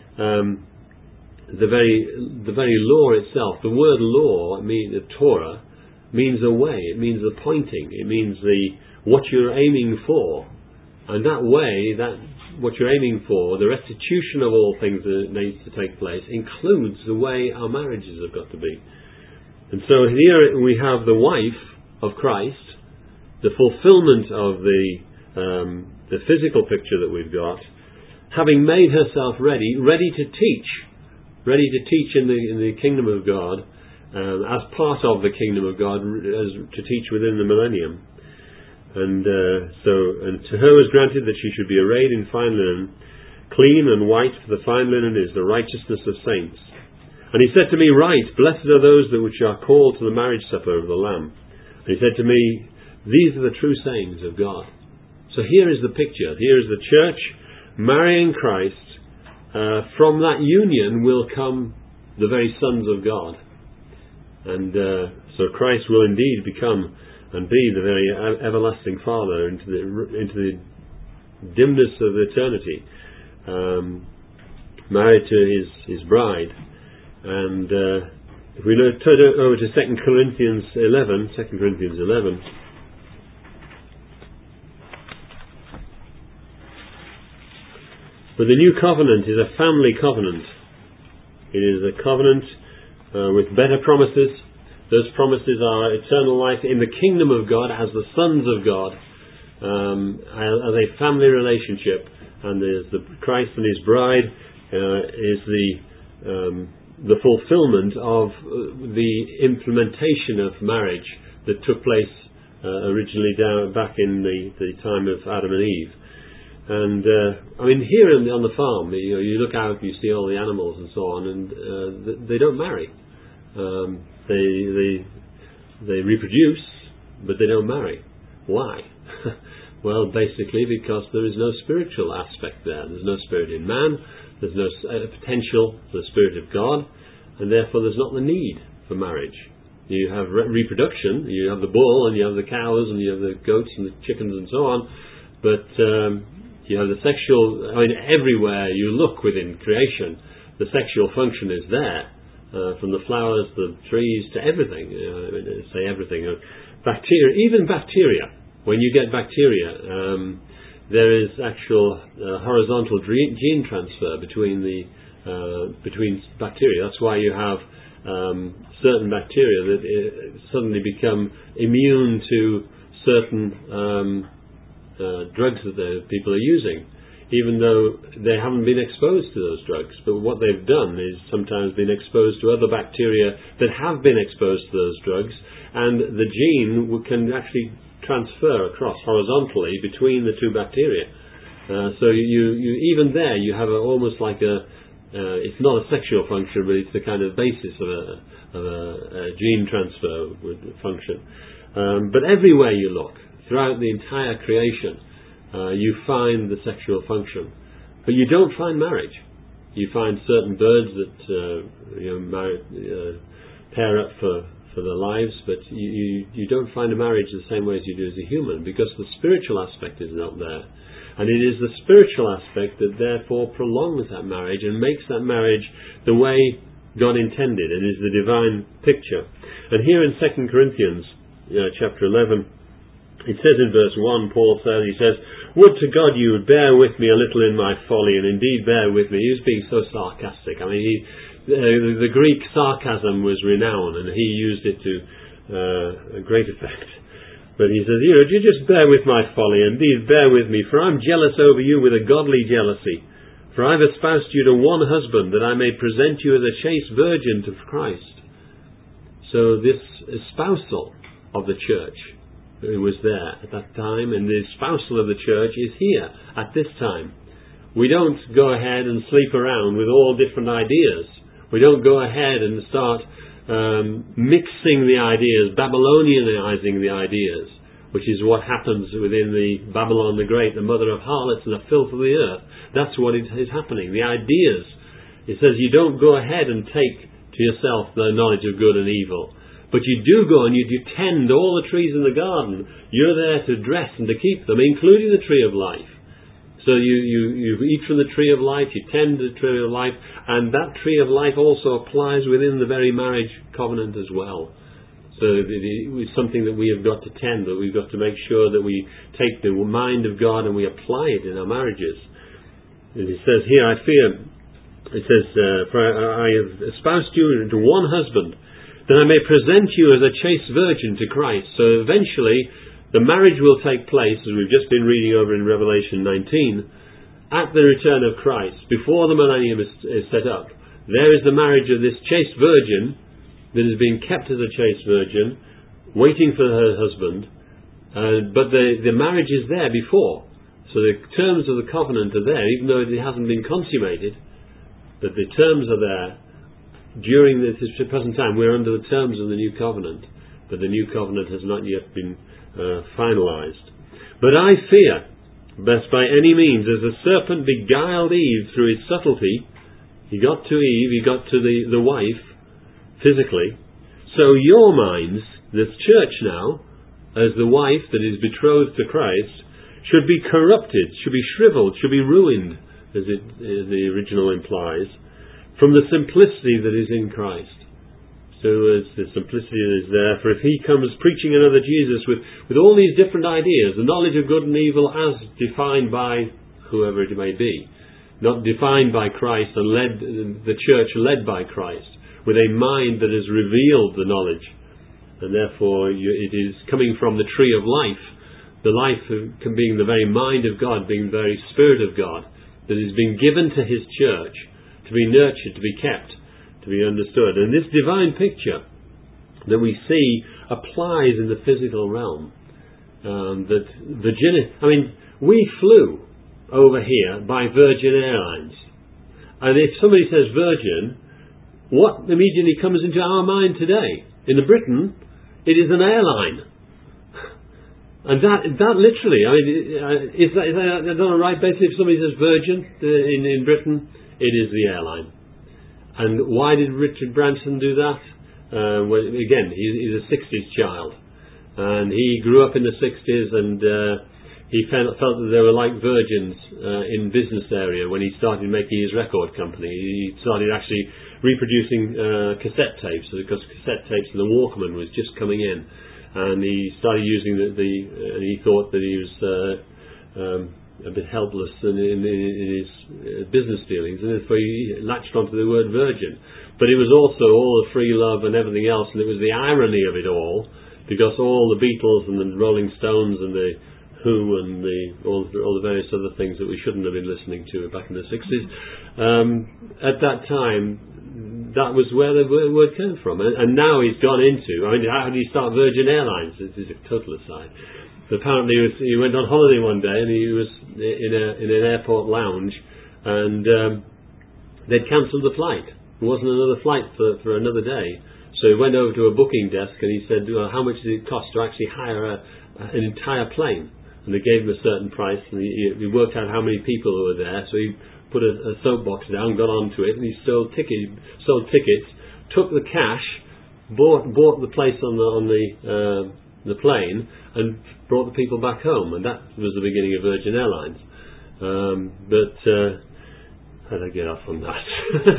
um, the very the very law itself. The word law, I mean the Torah, means a way. It means the pointing. It means the what you're aiming for, and that way that. What you're aiming for, the restitution of all things that needs to take place, includes the way our marriages have got to be. And so here we have the wife of Christ, the fulfillment of the um, the physical picture that we've got, having made herself ready, ready to teach, ready to teach in the in the kingdom of God, um, as part of the kingdom of God, as to teach within the millennium. And uh, so, and to her was granted that she should be arrayed in fine linen, clean and white, for the fine linen is the righteousness of saints. And he said to me, "Write, blessed are those that which are called to the marriage supper of the Lamb." And he said to me, "These are the true sayings of God." So here is the picture. Here is the church marrying Christ. Uh, from that union will come the very sons of God. And uh, so Christ will indeed become and be the very everlasting Father into the into the dimness of eternity, um, married to his his bride. And uh, if we look, turn over to Second Corinthians eleven, Second Corinthians eleven. But the new covenant is a family covenant. It is a covenant uh, with better promises. Those promises are eternal life in the kingdom of God as the sons of God, um, as a family relationship. And there's the Christ and his bride uh, is the um, the fulfillment of the implementation of marriage that took place uh, originally down back in the, the time of Adam and Eve. And uh, I mean, here on the, on the farm, you know, you look out, you see all the animals and so on, and uh, they don't marry. Um, They, they they reproduce, but they don't marry. Why? Well, basically because there is no spiritual aspect there. There's no spirit in man. There's no uh, potential for the Spirit of God, and therefore there's not the need for marriage. You have re- reproduction. You have the bull, and you have the cows, and you have the goats and the chickens, and so on. But um, you have the sexual. I mean, everywhere you look within creation, the sexual function is there. Uh, from the flowers, the trees, to everything. Uh, say everything. Uh, bacteria, even bacteria. when you get bacteria, um, there is actual uh, horizontal gene transfer between the uh, between bacteria. That's why you have um, certain bacteria that uh, suddenly become immune to certain um, uh, drugs that the people are using, even though they haven't been exposed to those drugs. But what they've done is sometimes been exposed to other bacteria that have been exposed to those drugs, and the gene can actually transfer across horizontally between the two bacteria. Uh, so you, you even there you have a, almost like a uh, it's not a sexual function, but it's the kind of basis of a, of a, a gene transfer with function. Um, but everywhere you look, throughout the entire creation, uh, you find the sexual function, but you don't find marriage. You find certain birds that uh, you know marry, uh, pair up for. for their lives, but you, you, you don't find a marriage the same way as you do as a human, because the spiritual aspect is not there. And it is the spiritual aspect that therefore prolongs that marriage and makes that marriage the way God intended, and is the divine picture. And here in Second Corinthians uh, chapter eleven, it says in verse one, Paul says, he says, "Would to God you would bear with me a little in my folly, and indeed bear with me." He was being so sarcastic. I mean, he Uh, the Greek sarcasm was renowned, and he used it to uh, a great effect. But he says, you know, you just bear with my folly, indeed bear with me, for I'm jealous over you with a godly jealousy. For I've espoused you to one husband, that I may present you as a chaste virgin to Christ. So this espousal of the church was there at that time, and the espousal of the church is here at this time. We don't go ahead and sleep around with all different ideas. We don't go ahead and start um, mixing the ideas, Babylonianizing the ideas, which is what happens within the Babylon the Great, the mother of harlots and the filth of the earth. That's what is happening. The ideas. It says you don't go ahead and take to yourself the knowledge of good and evil, but you do go and you, you tend all the trees in the garden. You're there to dress and to keep them, including the tree of life. So you, you, you eat from the tree of life, you tend the tree of life, and that tree of life also applies within the very marriage covenant as well. So it's something that we have got to tend, that we've got to make sure that we take the mind of God and we apply it in our marriages. And it says here, I fear, it says, uh, for I have espoused you to one husband, that I may present you as a chaste virgin to Christ. So eventually, the marriage will take place, as we've just been reading over in Revelation nineteen, at the return of Christ, before the millennium is, is set up. There is the marriage of this chaste virgin that is being kept as a chaste virgin, waiting for her husband, uh, but the, the marriage is there before. So the terms of the covenant are there, even though it hasn't been consummated, but the terms are there. During this present time, we're under the terms of the new covenant, but the new covenant has not yet been Uh, finalized. But I fear, lest by any means, as the serpent beguiled Eve through his subtlety, he got to Eve, he got to the, the wife, physically, so your minds, this church now, as the wife that is betrothed to Christ, should be corrupted, should be shriveled, should be ruined, as, it, as the original implies, from the simplicity that is in Christ. So as the simplicity is there, for if he comes preaching another Jesus with, with all these different ideas, the knowledge of good and evil as defined by whoever it may be, not defined by Christ and led, the church led by Christ, with a mind that has revealed the knowledge, and therefore you, it is coming from the tree of life, the life of, being the very mind of God, being the very Spirit of God, that is being given to his church, to be nurtured, to be kept, to be understood. And this divine picture that we see applies in the physical realm. Um, that virginity, I mean, we flew over here by Virgin Airlines. And if somebody says Virgin, what immediately comes into our mind today? In Britain, it is an airline. And that, that literally, I mean, is that, is that on a right basis? If somebody says Virgin in, in Britain, it is the airline. And why did Richard Branson do that? Uh, well, again, he, he's a sixties child. And he grew up in the sixties, and uh, he felt, felt that they were like virgins uh, in business area when he started making his record company. He started actually reproducing uh, cassette tapes, because cassette tapes and the Walkman was just coming in. and he started using the, the uh, he thought that he was uh, um, a bit helpless in, in, in his business dealings, and therefore he latched onto the word virgin. But it was also all the free love and everything else, and it was the irony of it all, because all the Beatles and the Rolling Stones and the Who and the all, all the various other things that we shouldn't have been listening to back in the sixties, um, at that time, that was where the word came from. And, and now he's gone into, I mean, how did he start Virgin Airlines? This is a total aside. But apparently he, was, he went on holiday one day and he was in a in an airport lounge, and um, they'd cancelled the flight. There wasn't another flight for, for another day. So he went over to a booking desk and he said, well, how much does it cost to actually hire a, an entire plane? And they gave him a certain price, and he, he worked out how many people were there. So he put a, a soapbox down, got onto it, and he sold tickets. Sold tickets, took the cash, bought bought the place on the on the uh, the plane, and brought the people back home. And that was the beginning of Virgin Airlines. Um, but uh, how did I get off on that?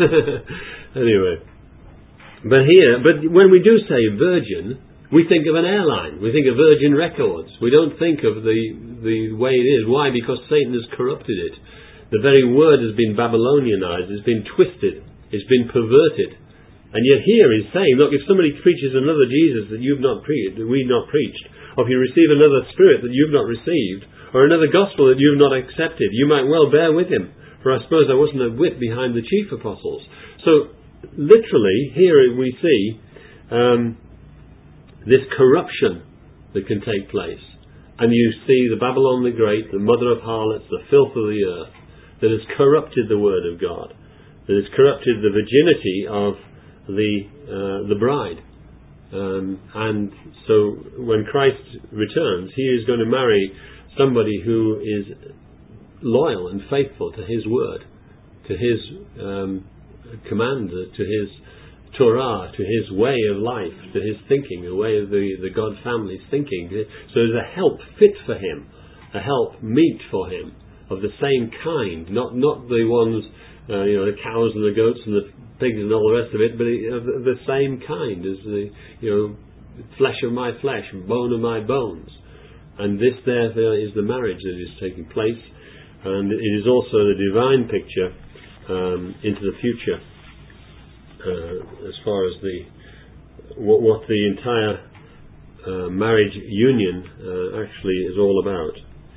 Anyway, but here, but when we do say Virgin, we think of an airline. We think of Virgin Records. We don't think of the the way it is. Why? Because Satan has corrupted it. The very word has been Babylonianized. It's been twisted. It's been perverted. And yet here he's saying, look, if somebody preaches another Jesus that you've not preached, that we've not preached, or if you receive another spirit that you've not received, or another gospel that you've not accepted, you might well bear with him. For I suppose there wasn't a whip behind the chief apostles. So literally here we see um, this corruption that can take place. And you see the Babylon the Great, the mother of harlots, the filth of the earth, that has corrupted the word of God, that has corrupted the virginity of the uh, the bride. Um, and so when Christ returns, he is going to marry somebody who is loyal and faithful to his word, to his um, command, to his Torah, to his way of life, to his thinking, the way of the, the God family's thinking. So there's a help fit for him, a help meet for him, of the same kind, not not the ones, uh, you know, the cows and the goats and the pigs and all the rest of it, but of the, the same kind as the, you know, flesh of my flesh, bone of my bones. And this there, there is the marriage that is taking place, and it is also the divine picture um, into the future. Uh, as far as the what, what the entire uh, marriage union uh, actually is all about.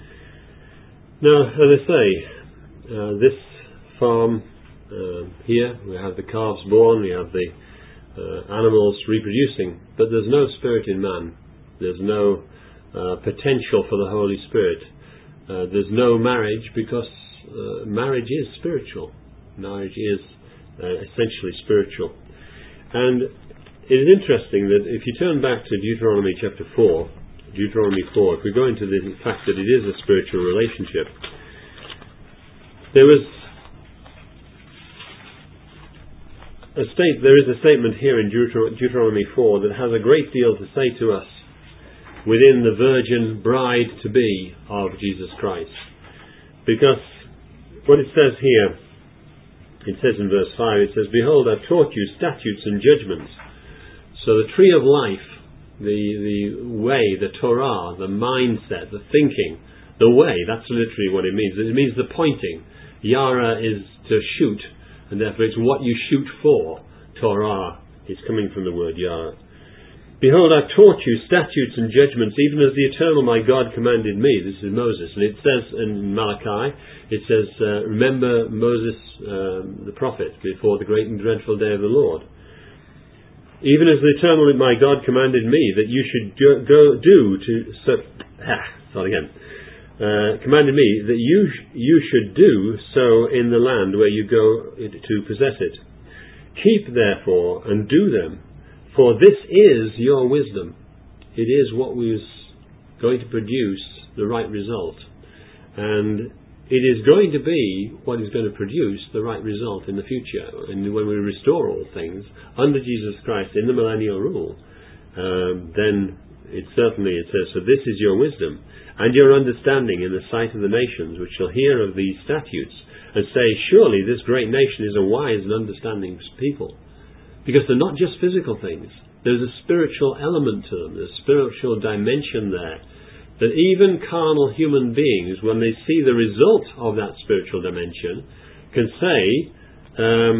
Now, as I say, uh, this farm uh, here, we have the calves born, we have the uh, animals reproducing, but there's no spirit in man. There's no uh, potential for the Holy Spirit. Uh, there's no marriage, because uh, marriage is spiritual. Marriage is Uh, essentially spiritual. And it is interesting that if you turn back to Deuteronomy chapter four, Deuteronomy four, if we go into the fact that it is a spiritual relationship, there was a state, there is a statement here in Deuter- Deuteronomy four that has a great deal to say to us within the virgin bride to be of Jesus Christ. Because what it says here, it says in verse five, it says, "Behold, I've taught you statutes and judgments." So the tree of life, the the way, the Torah, the mindset, the thinking, the way, that's literally what it means. It means the pointing. Yara is to shoot, and therefore it's what you shoot for. Torah is coming from the word Yara. "Behold, I've taught you statutes and judgments, even as the eternal my God commanded me." This is Moses. And it says in Malachi, it says, uh, "Remember Moses, um, the prophet, before the great and dreadful day of the Lord. Even as the eternal my God commanded me, that you should go, go do to..." So, ah, start again. Uh, commanded me that you you should do so in the land where you go to possess it. "Keep therefore and do them. For this is your wisdom." It is what was going to produce the right result. And it is going to be what is going to produce the right result in the future. And when we restore all things under Jesus Christ in the millennial rule, um, then it certainly, it says, "So this is your wisdom and your understanding in the sight of the nations, which shall hear of these statutes and say, surely this great nation is a wise and understanding people." Because they're not just physical things. There's a spiritual element to them. There's a spiritual dimension there. That even carnal human beings, when they see the result of that spiritual dimension, can say, um,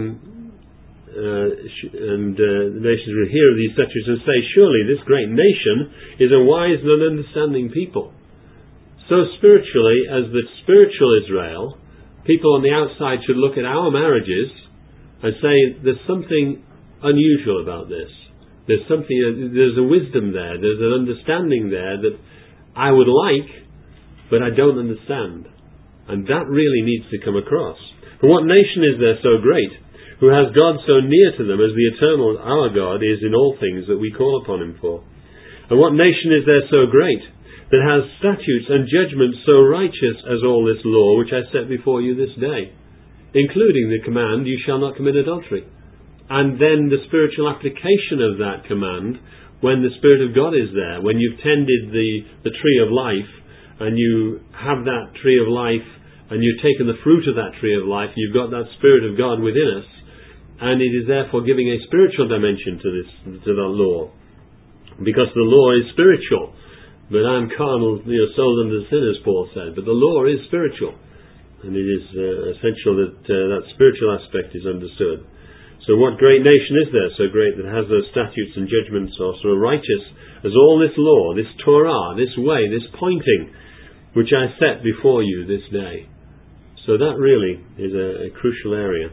uh, sh- and uh, the nations will hear of these statutes and say, surely this great nation is a wise and understanding people. So spiritually, as the spiritual Israel, people on the outside should look at our marriages and say, there's something unusual about this. There's something, there's a wisdom there, there's an understanding there that I would like, but I don't understand. And that really needs to come across. For what nation is there so great, who has God so near to them as the eternal, our God, is in all things that we call upon Him for? And what nation is there so great, that has statutes and judgments so righteous as all this law which I set before you this day, including the command, you shall not commit adultery? And then the spiritual application of that command, when the Spirit of God is there, when you've tended the, the tree of life, and you have that tree of life, and you've taken the fruit of that tree of life, you've got that Spirit of God within us, and it is therefore giving a spiritual dimension to this, to that law. Because the law is spiritual, but I'm carnal, you know, sold under sin, as Paul said. But the law is spiritual, and it is uh, essential that uh, that spiritual aspect is understood. So what great nation is there so great that has those statutes and judgments are so righteous as all this law, this Torah, this way, this pointing, which I set before you this day? So that really is a, a crucial area.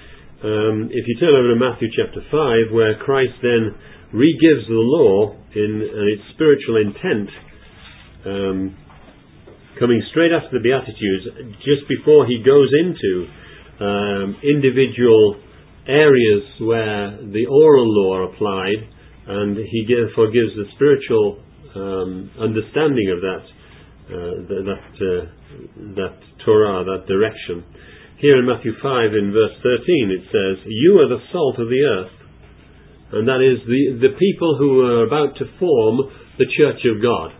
Um, if you turn over to Matthew chapter five, where Christ then re-gives the law in, in its spiritual intent, um, coming straight after the Beatitudes, just before he goes into um, individual areas where the oral law applied, and he therefore gives the spiritual um, understanding of that uh, that uh, that Torah, that direction. Here in Matthew five, in verse thirteen, it says, "You are the salt of the earth," and that is the the people who are about to form the Church of God,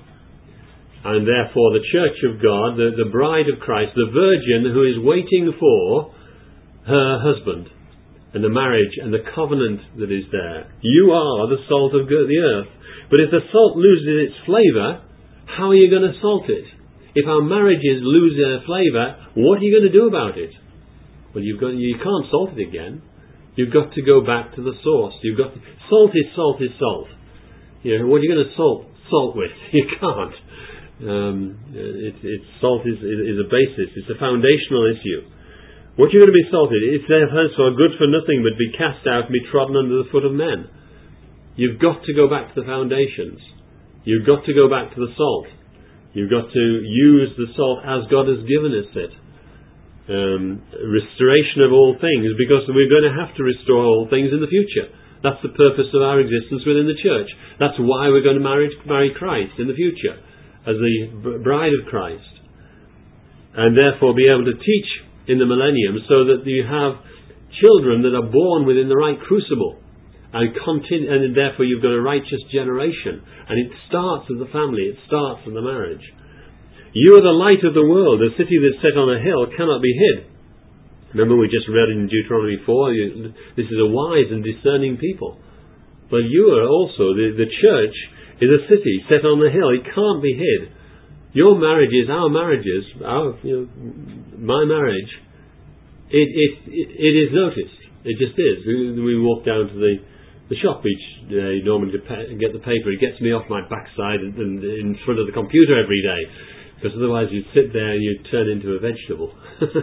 and therefore the Church of God, the, the bride of Christ, the virgin who is waiting for her husband, and the marriage and the covenant that is there. You are the salt of the earth. But if the salt loses its flavour, how are you going to salt it? If our marriages lose their flavour, what are you going to do about it? Well, you've got, you can't salt it again. You've got to go back to the source. You've got to, salt is salt is salt. You know, what are you going to salt salt with? You can't. Um, it, it's salt is, is a basis. It's a foundational issue. What you're going to be salted, it's therefore good for nothing but be cast out and be trodden under the foot of men. You've got to go back to the foundations. You've got to go back to the salt. You've got to use the salt as God has given us it. Um, restoration of all things, because we're going to have to restore all things in the future. That's the purpose of our existence within the church. That's why we're going to marry, marry Christ in the future, as the bride of Christ. And therefore be able to teach in the millennium, so that you have children that are born within the right crucible, and continue, and therefore you've got a righteous generation. And it starts with the family, it starts with the marriage. You are the light of the world. A city that's set on a hill cannot be hid. Remember, we just read in Deuteronomy four, you, this is a wise and discerning people. But you are also, the, the church is a city set on the hill. It can't be hid. Your marriages, our marriages, our, you know, my marriage, it, it it it is noticed. It just is. We, we walk down to the, the shop each day normally to pay, get the paper. It gets me off my backside and, and in front of the computer every day, because otherwise you'd sit there and you'd turn into a vegetable.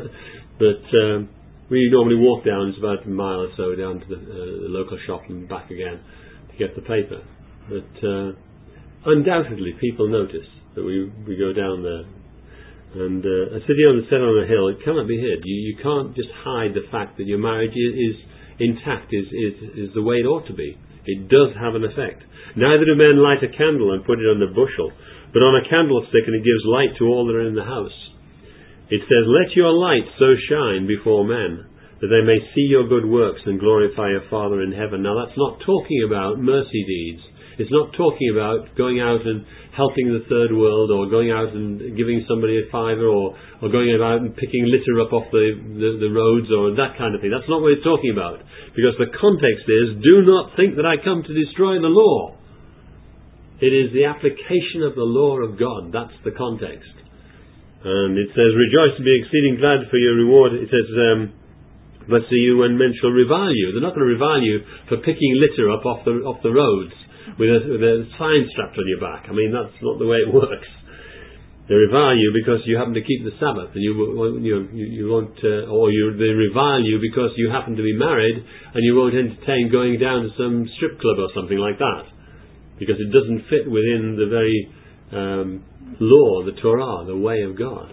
But um, we normally walk down, it's about a mile or so down to the, uh, the local shop and back again to get the paper. But uh, undoubtedly people notice that we we go down there. And uh, a city on the set on a hill, it cannot be hid. You, you can't just hide the fact that your marriage is, is intact, is, is is the way it ought to be. It does have an effect. Neither do men light a candle and put it on a bushel, but on a candlestick, and it gives light to all that are in the house. It says, "Let your light so shine before men, that they may see your good works and glorify your Father in heaven." Now that's not talking about mercy deeds. It's not talking about going out and helping the third world, or going out and giving somebody a fiver, or, or going out and picking litter up off the, the, the roads, or that kind of thing. That's not what it's talking about. Because the context is, do not think that I come to destroy the law. It is the application of the law of God. That's the context. And it says, rejoice and be exceeding glad for your reward. It says, um, blessed are you when men shall revile you. They're not going to revile you for picking litter up off the off the roads with a, with a sign strapped on your back. I mean, that's not the way it works. They revile you because you happen to keep the Sabbath, and you you you, you won't, uh, or you, they revile you because you happen to be married, and you won't entertain going down to some strip club or something like that, because it doesn't fit within the very um, law, the Torah, the way of God.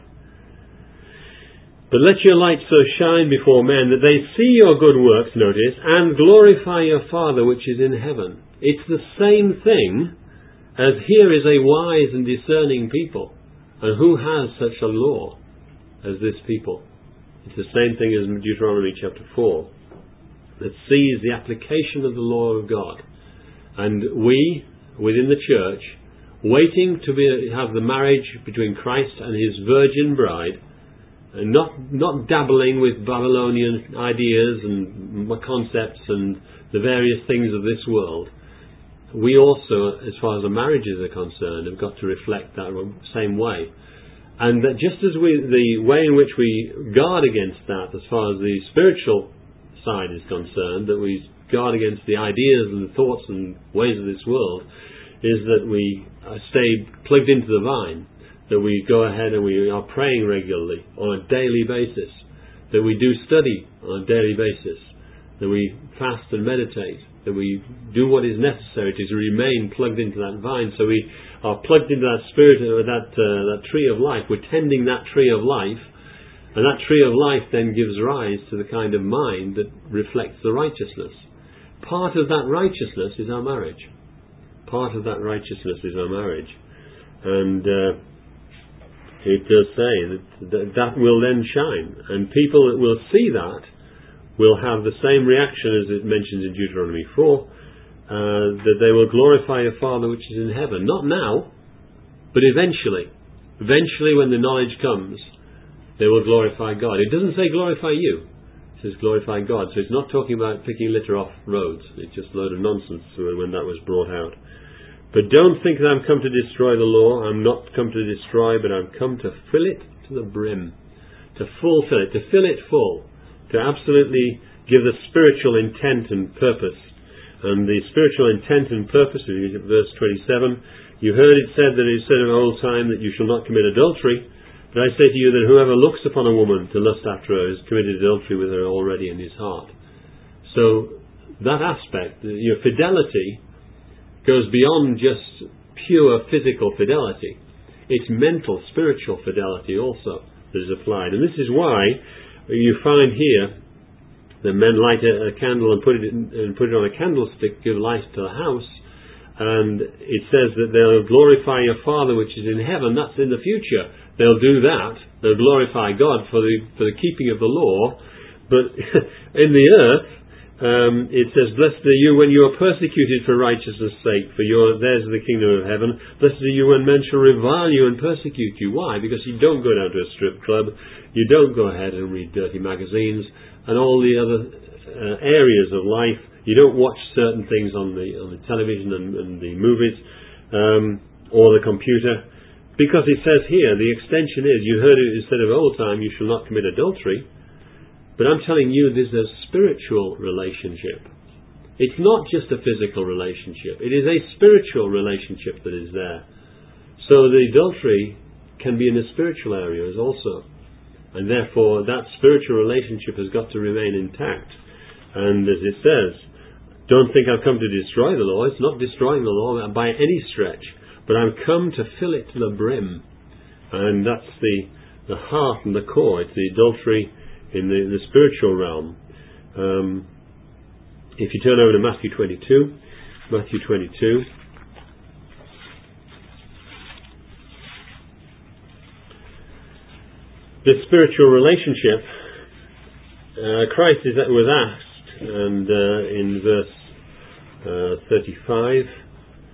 But let your light so shine before men that they see your good works, notice, and glorify your Father which is in heaven. It's the same thing as here is a wise and discerning people. And who has such a law as this people? It's the same thing as Deuteronomy chapter four, that sees the application of the law of God. And we, within the church, waiting to be, have the marriage between Christ and his virgin bride, and not not dabbling with Babylonian ideas and concepts and the various things of this world. We also, as far as the marriages are concerned, have got to reflect that same way. And that just as we, the way in which we guard against that, as far as the spiritual side is concerned, that we guard against the ideas and the thoughts and ways of this world, is that we stay plugged into the vine, that we go ahead and we are praying regularly on a daily basis, that we do study on a daily basis, that we fast and meditate, that we do what is necessary to remain plugged into that vine, so we are plugged into that spirit, or that uh, that tree of life. We're tending that tree of life, and that tree of life then gives rise to the kind of mind that reflects the righteousness. Part of that righteousness is our marriage. Part of that righteousness is our marriage. And uh, it does say that that will then shine. And people that will see that will have the same reaction as it mentions in Deuteronomy four, uh, that they will glorify your Father which is in heaven. Not now, but eventually. Eventually, when the knowledge comes, they will glorify God. It doesn't say glorify you. It says glorify God. So it's not talking about picking litter off roads. It's just a load of nonsense when that was brought out. But don't think that I'm come to destroy the law. I'm not come to destroy, but I'm come to fill it to the brim. To fulfill it, to fill it full. To absolutely give the spiritual intent and purpose. And the spiritual intent and purpose, verse twenty-seven, you heard it said that it said in old time that you shall not commit adultery. But I say to you that whoever looks upon a woman to lust after her has committed adultery with her already in his heart. So that aspect, your fidelity, goes beyond just pure physical fidelity. It's mental, spiritual fidelity also that is applied. And this is why you find here that men light a, a candle and put it in, and put it on a candlestick, give light to the house, and it says that they'll glorify your Father which is in heaven. That's in the future. They'll do that. They'll glorify God for the for the keeping of the law. But in the earth, um, it says, "Blessed are you when you are persecuted for righteousness' sake, for your theirs is the kingdom of heaven. Blessed are you when men shall revile you and persecute you." Why? Because you don't go down to a strip club. You don't go ahead and read dirty magazines and all the other uh, areas of life. You don't watch certain things on the on the television and, and the movies um, or the computer, because it says here the extension is, you heard it instead of old time, you shall not commit adultery. But I'm telling you, there's a spiritual relationship. It's not just a physical relationship. It is a spiritual relationship that is there. So the adultery can be in the spiritual areas also. And therefore, that spiritual relationship has got to remain intact. And as it says, don't think I've come to destroy the law. It's not destroying the law by any stretch. But I've come to fill it to the brim. And that's the, the heart and the core. It's the adultery in the, the spiritual realm. Um, if you turn over to Matthew twenty-two, Matthew twenty-two. This spiritual relationship, uh, Christ is, was asked, and uh, in verse uh, thirty-five,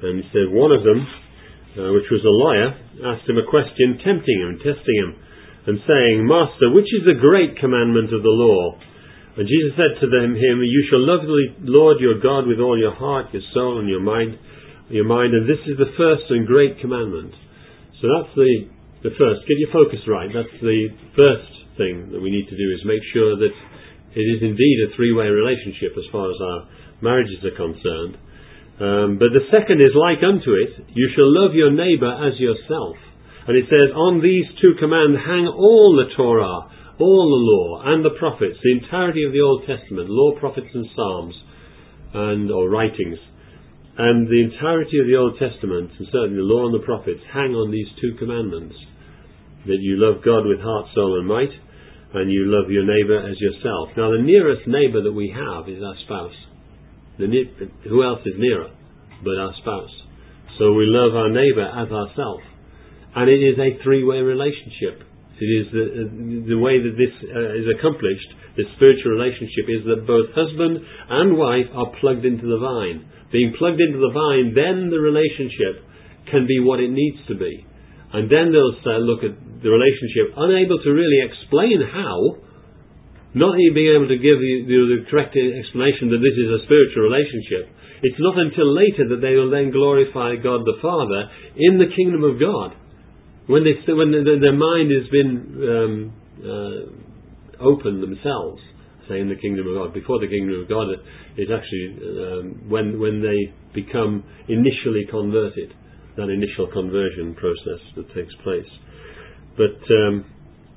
And he said one of them, uh, which was a lawyer, asked him a question, tempting him, testing him, and saying, Master, which is the great commandment of the law? And Jesus said to them, him, you shall love the Lord your God with all your heart, your soul, and your mind, your mind, and this is the first and great commandment. So that's the, the first. Get your focus right. That's the first thing that we need to do, is make sure that it is indeed a three-way relationship as far as our marriages are concerned. Um, but the second is like unto it, you shall love your neighbour as yourself. And it says, on these two commands hang all the Torah, all the law, and the prophets, the entirety of the Old Testament, law, prophets, and psalms, and or writings. And the entirety of the Old Testament, and certainly the law and the prophets, hang on these two commandments. That you love God with heart, soul, and might, and you love your neighbour as yourself. Now, the nearest neighbour that we have is our spouse. The ne- who else is nearer but our spouse? So we love our neighbour as ourselves. And it is a three-way relationship. It is the, the way that this uh, is accomplished, this spiritual relationship, is that both husband and wife are plugged into the vine. Being plugged into the vine, then the relationship can be what it needs to be. And then they'll uh, look at the relationship, unable to really explain how, not even being able to give the, the, the correct explanation that this is a spiritual relationship. It's not until later that they will then glorify God the Father in the kingdom of God. When, they, when their mind has been um, uh, opened themselves, say in the kingdom of God, before the kingdom of God is actually um, when when they become initially converted, that initial conversion process that takes place. But um,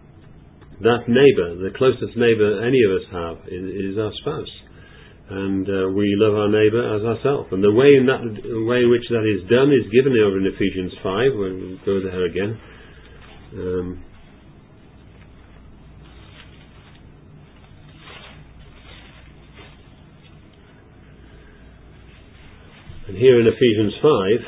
that neighbour, the closest neighbour any of us have, is, is our spouse. And uh, we love our neighbour as ourselves. And the way in that the way in which that is done is given over in Ephesians five. We'll go there again. Um, and here in Ephesians five,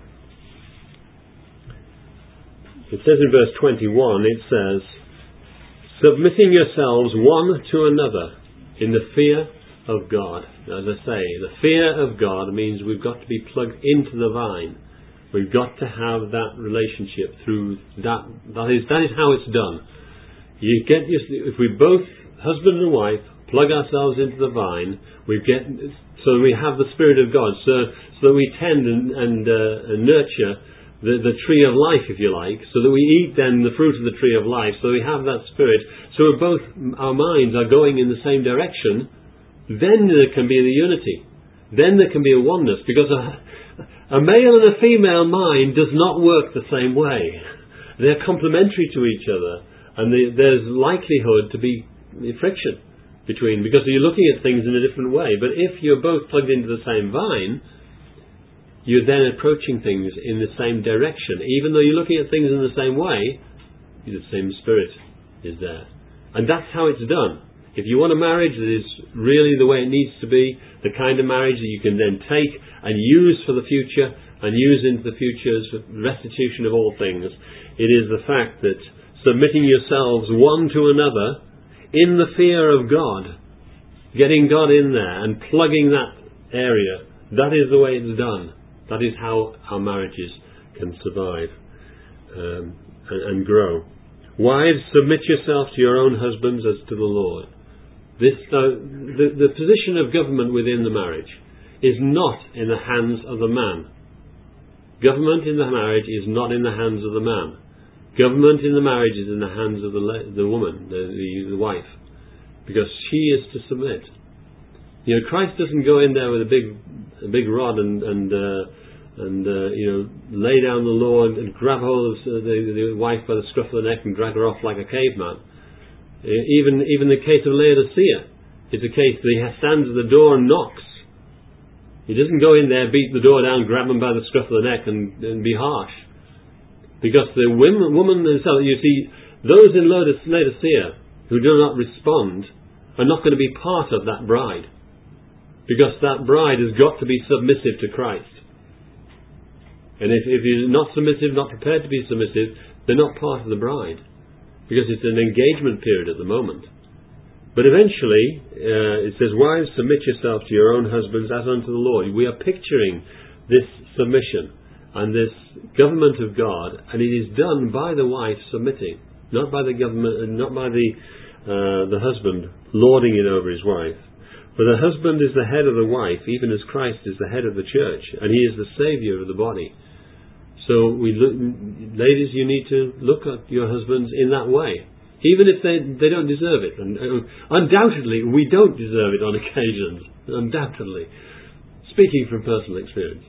it says in verse twenty-one, it says, submitting yourselves one to another in the fear of God. As I say, the fear of God means we've got to be plugged into the vine. We've got to have that relationship through that. That is that is how it's done. You get if we both, husband and wife, plug ourselves into the vine, we get so we have the Spirit of God, so so that we tend and, and, uh, and nurture the the tree of life, if you like, so that we eat then the fruit of the tree of life. So we have that Spirit. So we're both our minds are going in the same direction. Then there can be the unity. Then there can be a oneness, because a, a male and a female mind does not work the same way. They're complementary to each other, and the, there's likelihood to be friction between, because you're looking at things in a different way. But if you're both plugged into the same vine, you're then approaching things in the same direction. Even though you're looking at things in the same way, the same Spirit is there. And that's how it's done. If you want a marriage that is really the way it needs to be, the kind of marriage that you can then take and use for the future and use into the future's restitution of all things, it is the fact that submitting yourselves one to another in the fear of God, getting God in there and plugging that area, that is the way it's done. That is how our marriages can survive um, and, and grow. Wives, submit yourself to your own husbands as to the Lord. This, uh, the, the position of government within the marriage is not in the hands of the man. Government in the marriage is not in the hands of the man. Government in the marriage is in the hands of the the woman, the, the, the wife, because she is to submit. You know, Christ doesn't go in there with a big, a big rod and and uh, and uh, you know, lay down the law and, and grab hold of the, the wife by the scruff of the neck and drag her off like a caveman. Even even the case of Laodicea is a case that he stands at the door and knocks. He doesn't go in there, beat the door down, grab them by the scruff of the neck and, and be harsh. Because the women, woman themselves, you see, those in Laodicea who do not respond are not going to be part of that bride. Because that bride has got to be submissive to Christ. And if, if you're not submissive, not prepared to be submissive, they're not part of the bride. Because it's an engagement period at the moment. But eventually, uh, it says, wives, submit yourself to your own husbands as unto the Lord. We are picturing this submission and this government of God, and it is done by the wife submitting, not by the government, and not by the uh, the husband lording it over his wife. For the husband is the head of the wife, even as Christ is the head of the church, and he is the Saviour of the body. So, we look, ladies, you need to look at your husbands in that way, even if they they don't deserve it. And uh, undoubtedly, we don't deserve it on occasions. Undoubtedly, speaking from personal experience.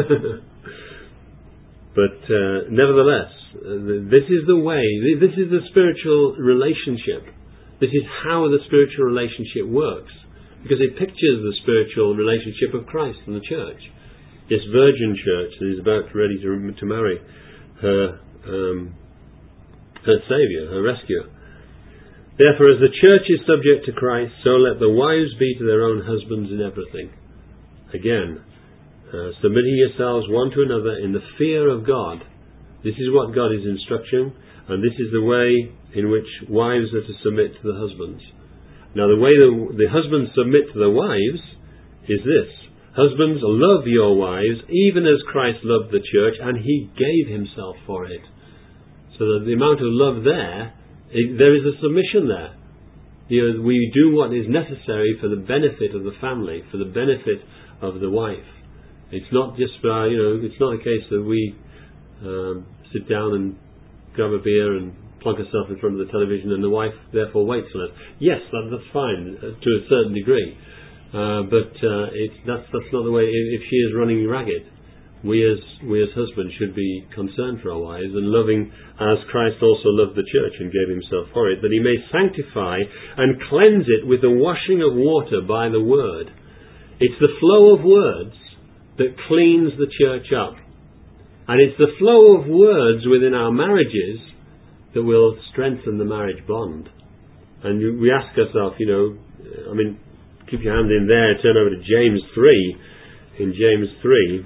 But uh, nevertheless, uh, this is the way. This is the spiritual relationship. This is how the spiritual relationship works, because it pictures the spiritual relationship of Christ and the church. This virgin church that is about ready to, to marry her um, her Saviour, her rescuer. Therefore, as the church is subject to Christ, so let the wives be to their own husbands in everything. Again, uh, submitting yourselves one to another in the fear of God. This is what God is instructing, and this is the way in which wives are to submit to the husbands. Now, the way the, the husbands submit to the wives is this. Husbands, love your wives, even as Christ loved the church, and he gave himself for it. So that the amount of love there, it, there is a submission there. You know, we do what is necessary for the benefit of the family, for the benefit of the wife. It's not just for our, you know, it's not a case that we um, sit down and grab a beer and plonk ourselves in front of the television and the wife therefore waits on us. Yes, that, that's fine uh, to a certain degree, uh, but uh, it's, that's that's not the way. If, if she is running ragged, we as we as husbands should be concerned for our wives and loving as Christ also loved the church and gave himself for it, that he may sanctify and cleanse it with the washing of water by the word. It's the flow of words that cleans the church up. And it's the flow of words within our marriages that will strengthen the marriage bond. And we ask ourselves, you know, I mean, keep your hand in there, turn over to James three. In James three,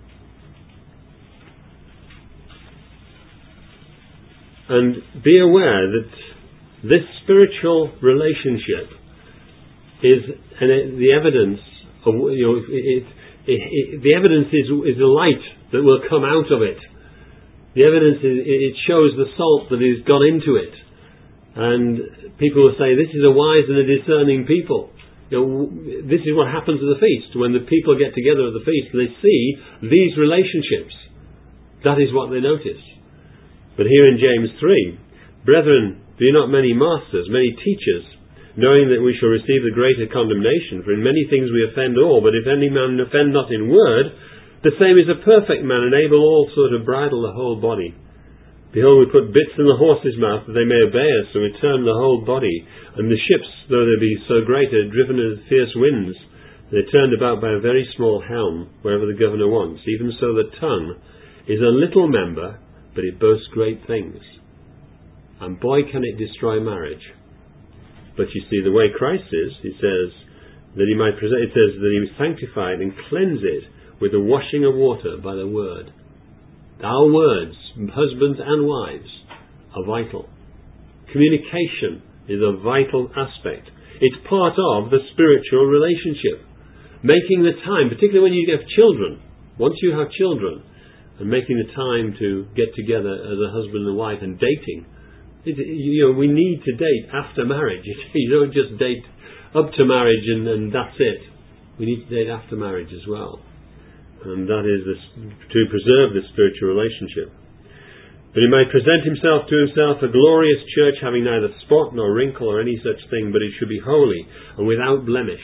and be aware that this spiritual relationship is and it, the evidence of, you know, it, it, it, the evidence is is the light that will come out of it. The evidence is it shows the salt that has gone into it, and people will say, "This is a wise and a discerning people." You know, this is what happens at the feast when the people get together at the feast and they see these relationships. That is what they notice. But here in James three, brethren, be not many masters, many teachers, knowing that we shall receive the greater condemnation. For in many things we offend all, but if any man offend not in word, the same is a perfect man, and able also to bridle the whole body. Behold, we put bits in the horse's mouth that they may obey us, and we turn the whole body. And the ships, though they be so great, are driven with fierce winds. They are turned about by a very small helm, wherever the governor wants. Even so the tongue is a little member, but it boasts great things. And boy, can it destroy marriage. But you see, the way Christ is, he says that he might present, it says that he was sanctified and cleanse it with the washing of water by the word. Our words, husbands and wives, are vital. Communication is a vital aspect. It's part of the spiritual relationship. Making the time, particularly when you have children, once you have children, and making the time to get together as a husband and wife and dating. It, you know, we need to date after marriage. You don't just date up to marriage and, and that's it. We need to date after marriage as well. And that is this, to preserve this spiritual relationship. That he might present himself to himself a glorious church, having neither spot nor wrinkle or any such thing, but it should be holy and without blemish.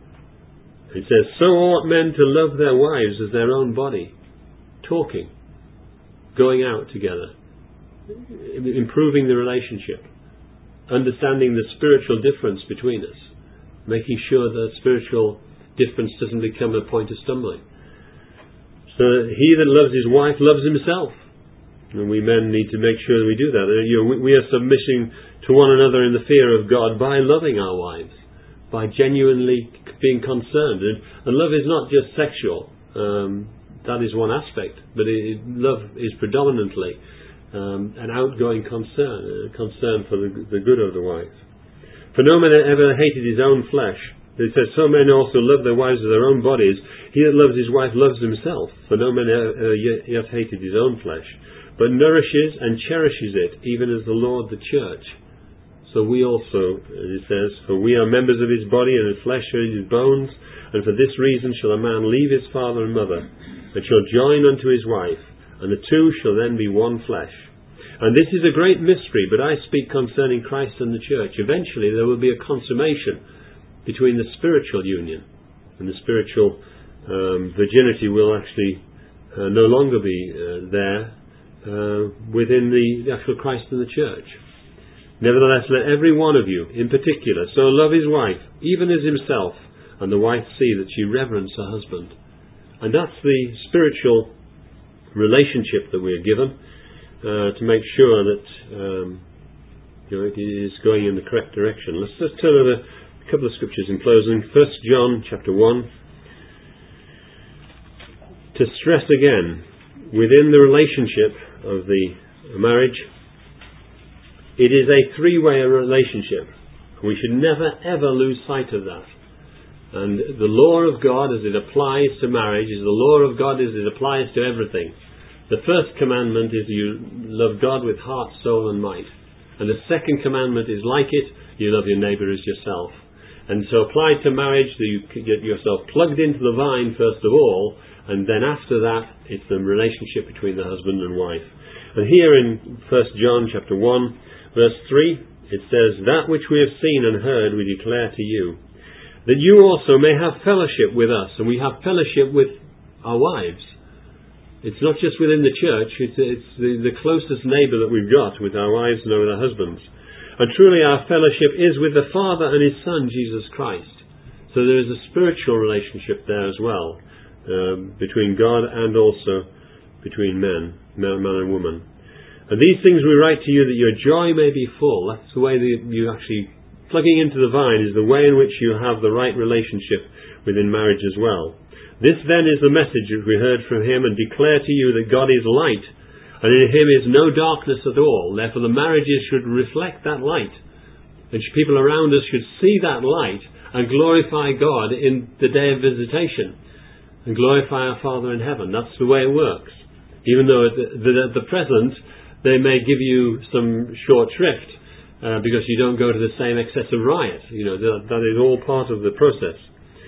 It says, so ought men to love their wives as their own body. Talking, going out together, improving the relationship, understanding the spiritual difference between us, making sure that spiritual difference doesn't become a point of stumbling. So he that loves his wife loves himself. And we men need to make sure that we do that. You know, we are submitting to one another in the fear of God by loving our wives, by genuinely being concerned. And, and love is not just sexual. Um, that is one aspect. But it, love is predominantly um, an outgoing concern, a concern for the, the good of the wife. For no man ever hated his own flesh, It says, so men also love their wives as their own bodies. He that loves his wife loves himself, for no man uh, yet hated his own flesh, but nourishes and cherishes it, even as the Lord the church. So we also, it says, for we are members of his body, and his flesh are his bones, and for this reason shall a man leave his father and mother, and shall join unto his wife, and the two shall then be one flesh. And this is a great mystery, but I speak concerning Christ and the church. Eventually there will be a consummation between the spiritual union, and the spiritual um, virginity will actually uh, no longer be uh, there uh, within the actual Christ and the church. Nevertheless, let every one of you, in particular, so love his wife, even as himself, and the wife see that she reverence her husband. And that's the spiritual relationship that we are given, uh, to make sure that um, you know, it is going in the correct direction. Let's just turn over a couple of scriptures in closing. First John chapter one. To stress again, within the relationship of the marriage, it is a three-way relationship. We should never ever lose sight of that. And the law of God as it applies to marriage is the law of God as it applies to everything. The first commandment is you love God with heart, soul and might. And the second commandment is like it, you love your neighbour as yourself. And so applied to marriage, you get yourself plugged into the vine first of all, and then after that it's the relationship between the husband and wife. And here in First John chapter one, verse three, it says, that which we have seen and heard we declare to you, that you also may have fellowship with us. And we have fellowship with our wives. It's not just within the church, it's, it's the, the closest neighbour that we've got with our wives and with our husbands. And truly our fellowship is with the Father and his Son, Jesus Christ. So there is a spiritual relationship there as well, um, between God and also between men, man, man and woman. And these things we write to you that your joy may be full. That's the way that you actually, plugging into the vine is the way in which you have the right relationship within marriage as well. This then is the message that we heard from him and declare to you that God is light, and in him is no darkness at all. Therefore the marriages should reflect that light. And people around us should see that light and glorify God in the day of visitation. And glorify our Father in heaven. That's the way it works. Even though at the, at the present they may give you some short shrift uh, because you don't go to the same excessive riot. You know, that, that is all part of the process.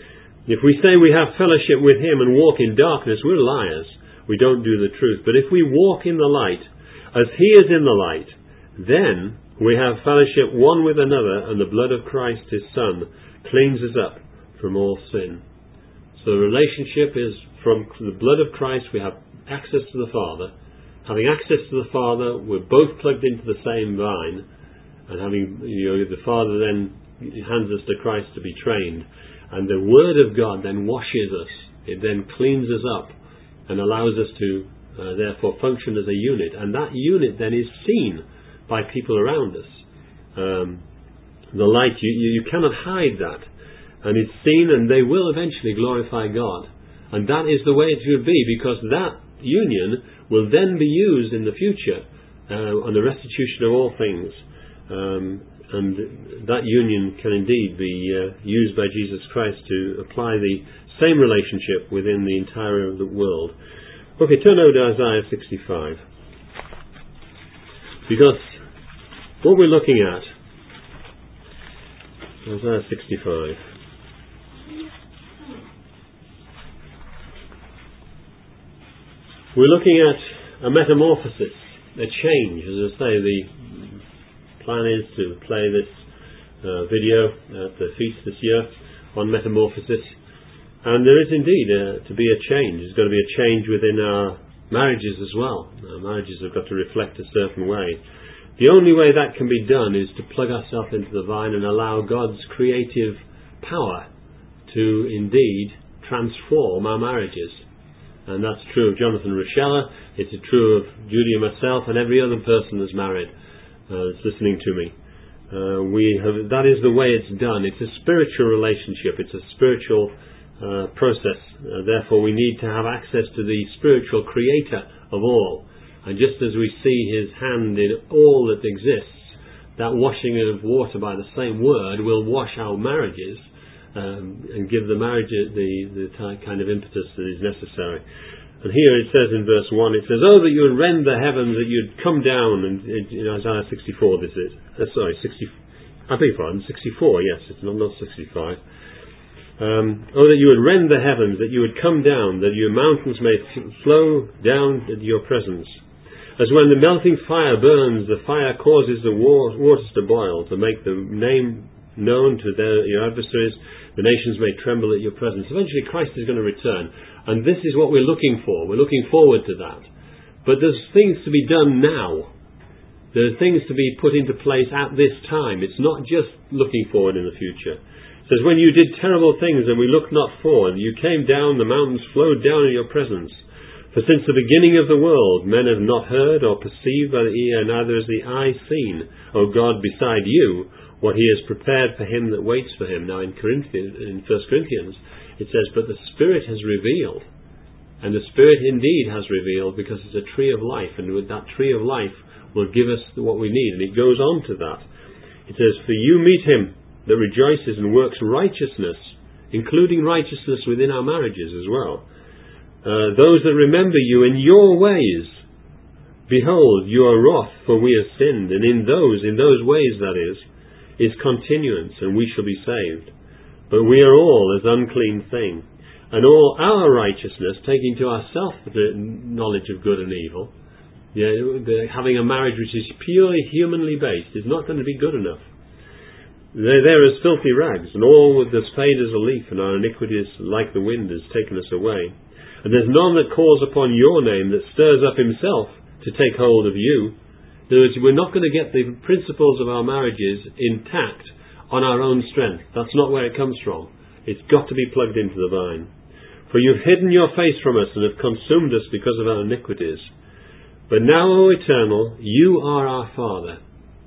If we say we have fellowship with him and walk in darkness, we're liars. We don't do the truth. But if we walk in the light, as he is in the light, then we have fellowship one with another, and the blood of Christ his Son cleans us up from all sin. So the relationship is from the blood of Christ. We have access to the Father. Having access to the Father, we're both plugged into the same vine, and having, you know, the Father then hands us to Christ to be trained. And the Word of God then washes us. It then cleans us up and allows us to uh, therefore function as a unit. And that unit then is seen by people around us. Um, the light, you, you cannot hide that. And it's seen, and they will eventually glorify God. And that is the way it should be, because that union will then be used in the future uh, on the restitution of all things. Um, And that union can indeed be uh, used by Jesus Christ to apply the same relationship within the entire of the world. Okay, turn over to Isaiah sixty-five. Because what we're looking at, Isaiah sixty-five. We're looking at a metamorphosis, a change. As I say, the plan is to play this uh, video at the feast this year on metamorphosis, and there is indeed uh, to be a change. There's got to be a change within our marriages as well. Our marriages have got to reflect a certain way. The only way that can be done is to plug ourselves into the vine and allow God's creative power to indeed transform our marriages. And that's true of Jonathan Rochella, it's true of Judy and myself and every other person that's married. Uh, that's listening to me. Uh, we have, that is the way it's done. It's a spiritual relationship. It's a spiritual uh, process. Uh, therefore, we need to have access to the spiritual creator of all. And just as we see his hand in all that exists, that washing of water by the same word will wash our marriages um, and give the marriage the, the kind of impetus that is necessary. And here it says in verse one, it says, "Oh, that you would rend the heavens, that you'd come down," and in Isaiah sixty-four this is, uh, sorry, sixty, I beg your pardon, sixty-four, yes, it's not, not sixty-five. Um, "Oh, that you would rend the heavens, that you would come down, that your mountains may f- flow down into your presence. As when the melting fire burns, the fire causes the war- waters to boil, to make the name known to their, your adversaries, the nations may tremble at your presence." Eventually Christ is going to return. And this is what we're looking for. We're looking forward to that. But there's things to be done now. There are things to be put into place at this time. It's not just looking forward in the future. It says, "When you did terrible things and we looked not forward, you came down, the mountains flowed down in your presence. For since the beginning of the world, men have not heard or perceived by the ear, neither has the eye seen, O God, beside you, what he has prepared for him that waits for him." Now in Corinthians, in First Corinthians, it says, "But the Spirit has revealed." And the Spirit indeed has revealed, because it's a tree of life, and with that tree of life will give us what we need. And it goes on to that. It says, "For you meet him that rejoices and works righteousness," including righteousness within our marriages as well. Uh, "those that remember you in your ways. Behold, you are wroth, for we have sinned. And in those, in those ways that is, is continuance, and we shall be saved. But we are all as unclean thing, and all our righteousness, taking to ourselves the knowledge of good and evil." Yeah, the, having a marriage which is purely humanly based is not going to be good enough. They're there as filthy rags, and all that's fade as a leaf, and our iniquities, like the wind, has taken us away. And there's none that calls upon your name, that stirs up himself to take hold of you. In other words, we're not going to get the principles of our marriages intact on our own strength. That's not where it comes from. It's got to be plugged into the vine. "For you've hidden your face from us and have consumed us because of our iniquities. But now, O Eternal, you are our Father."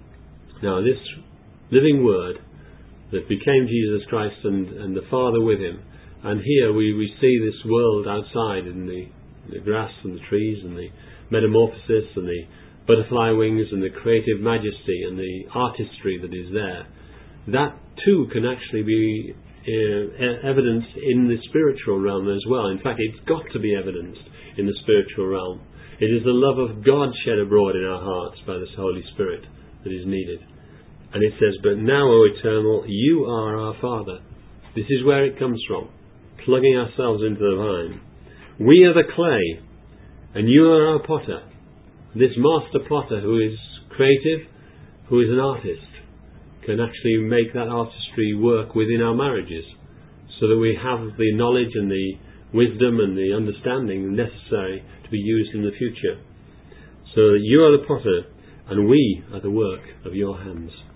Now this living Word that became Jesus Christ and, and the Father with him. And here we, we see this world outside in the, the grass and the trees and the metamorphosis and the butterfly wings and the creative majesty and the artistry that is there. That too can actually be uh, evidenced in the spiritual realm as well. In fact, it's got to be evidenced in the spiritual realm. It is the love of God shed abroad in our hearts by this Holy Spirit that is needed. And it says, "But now, O Eternal, you are our Father." This is where it comes from, plugging ourselves into the vine. "We are the clay, and you are our potter." This master potter, who is creative, who is an artist, can actually make that artistry work within our marriages, so that we have the knowledge and the wisdom and the understanding necessary to be used in the future. So that you are the potter, and we are the work of your hands.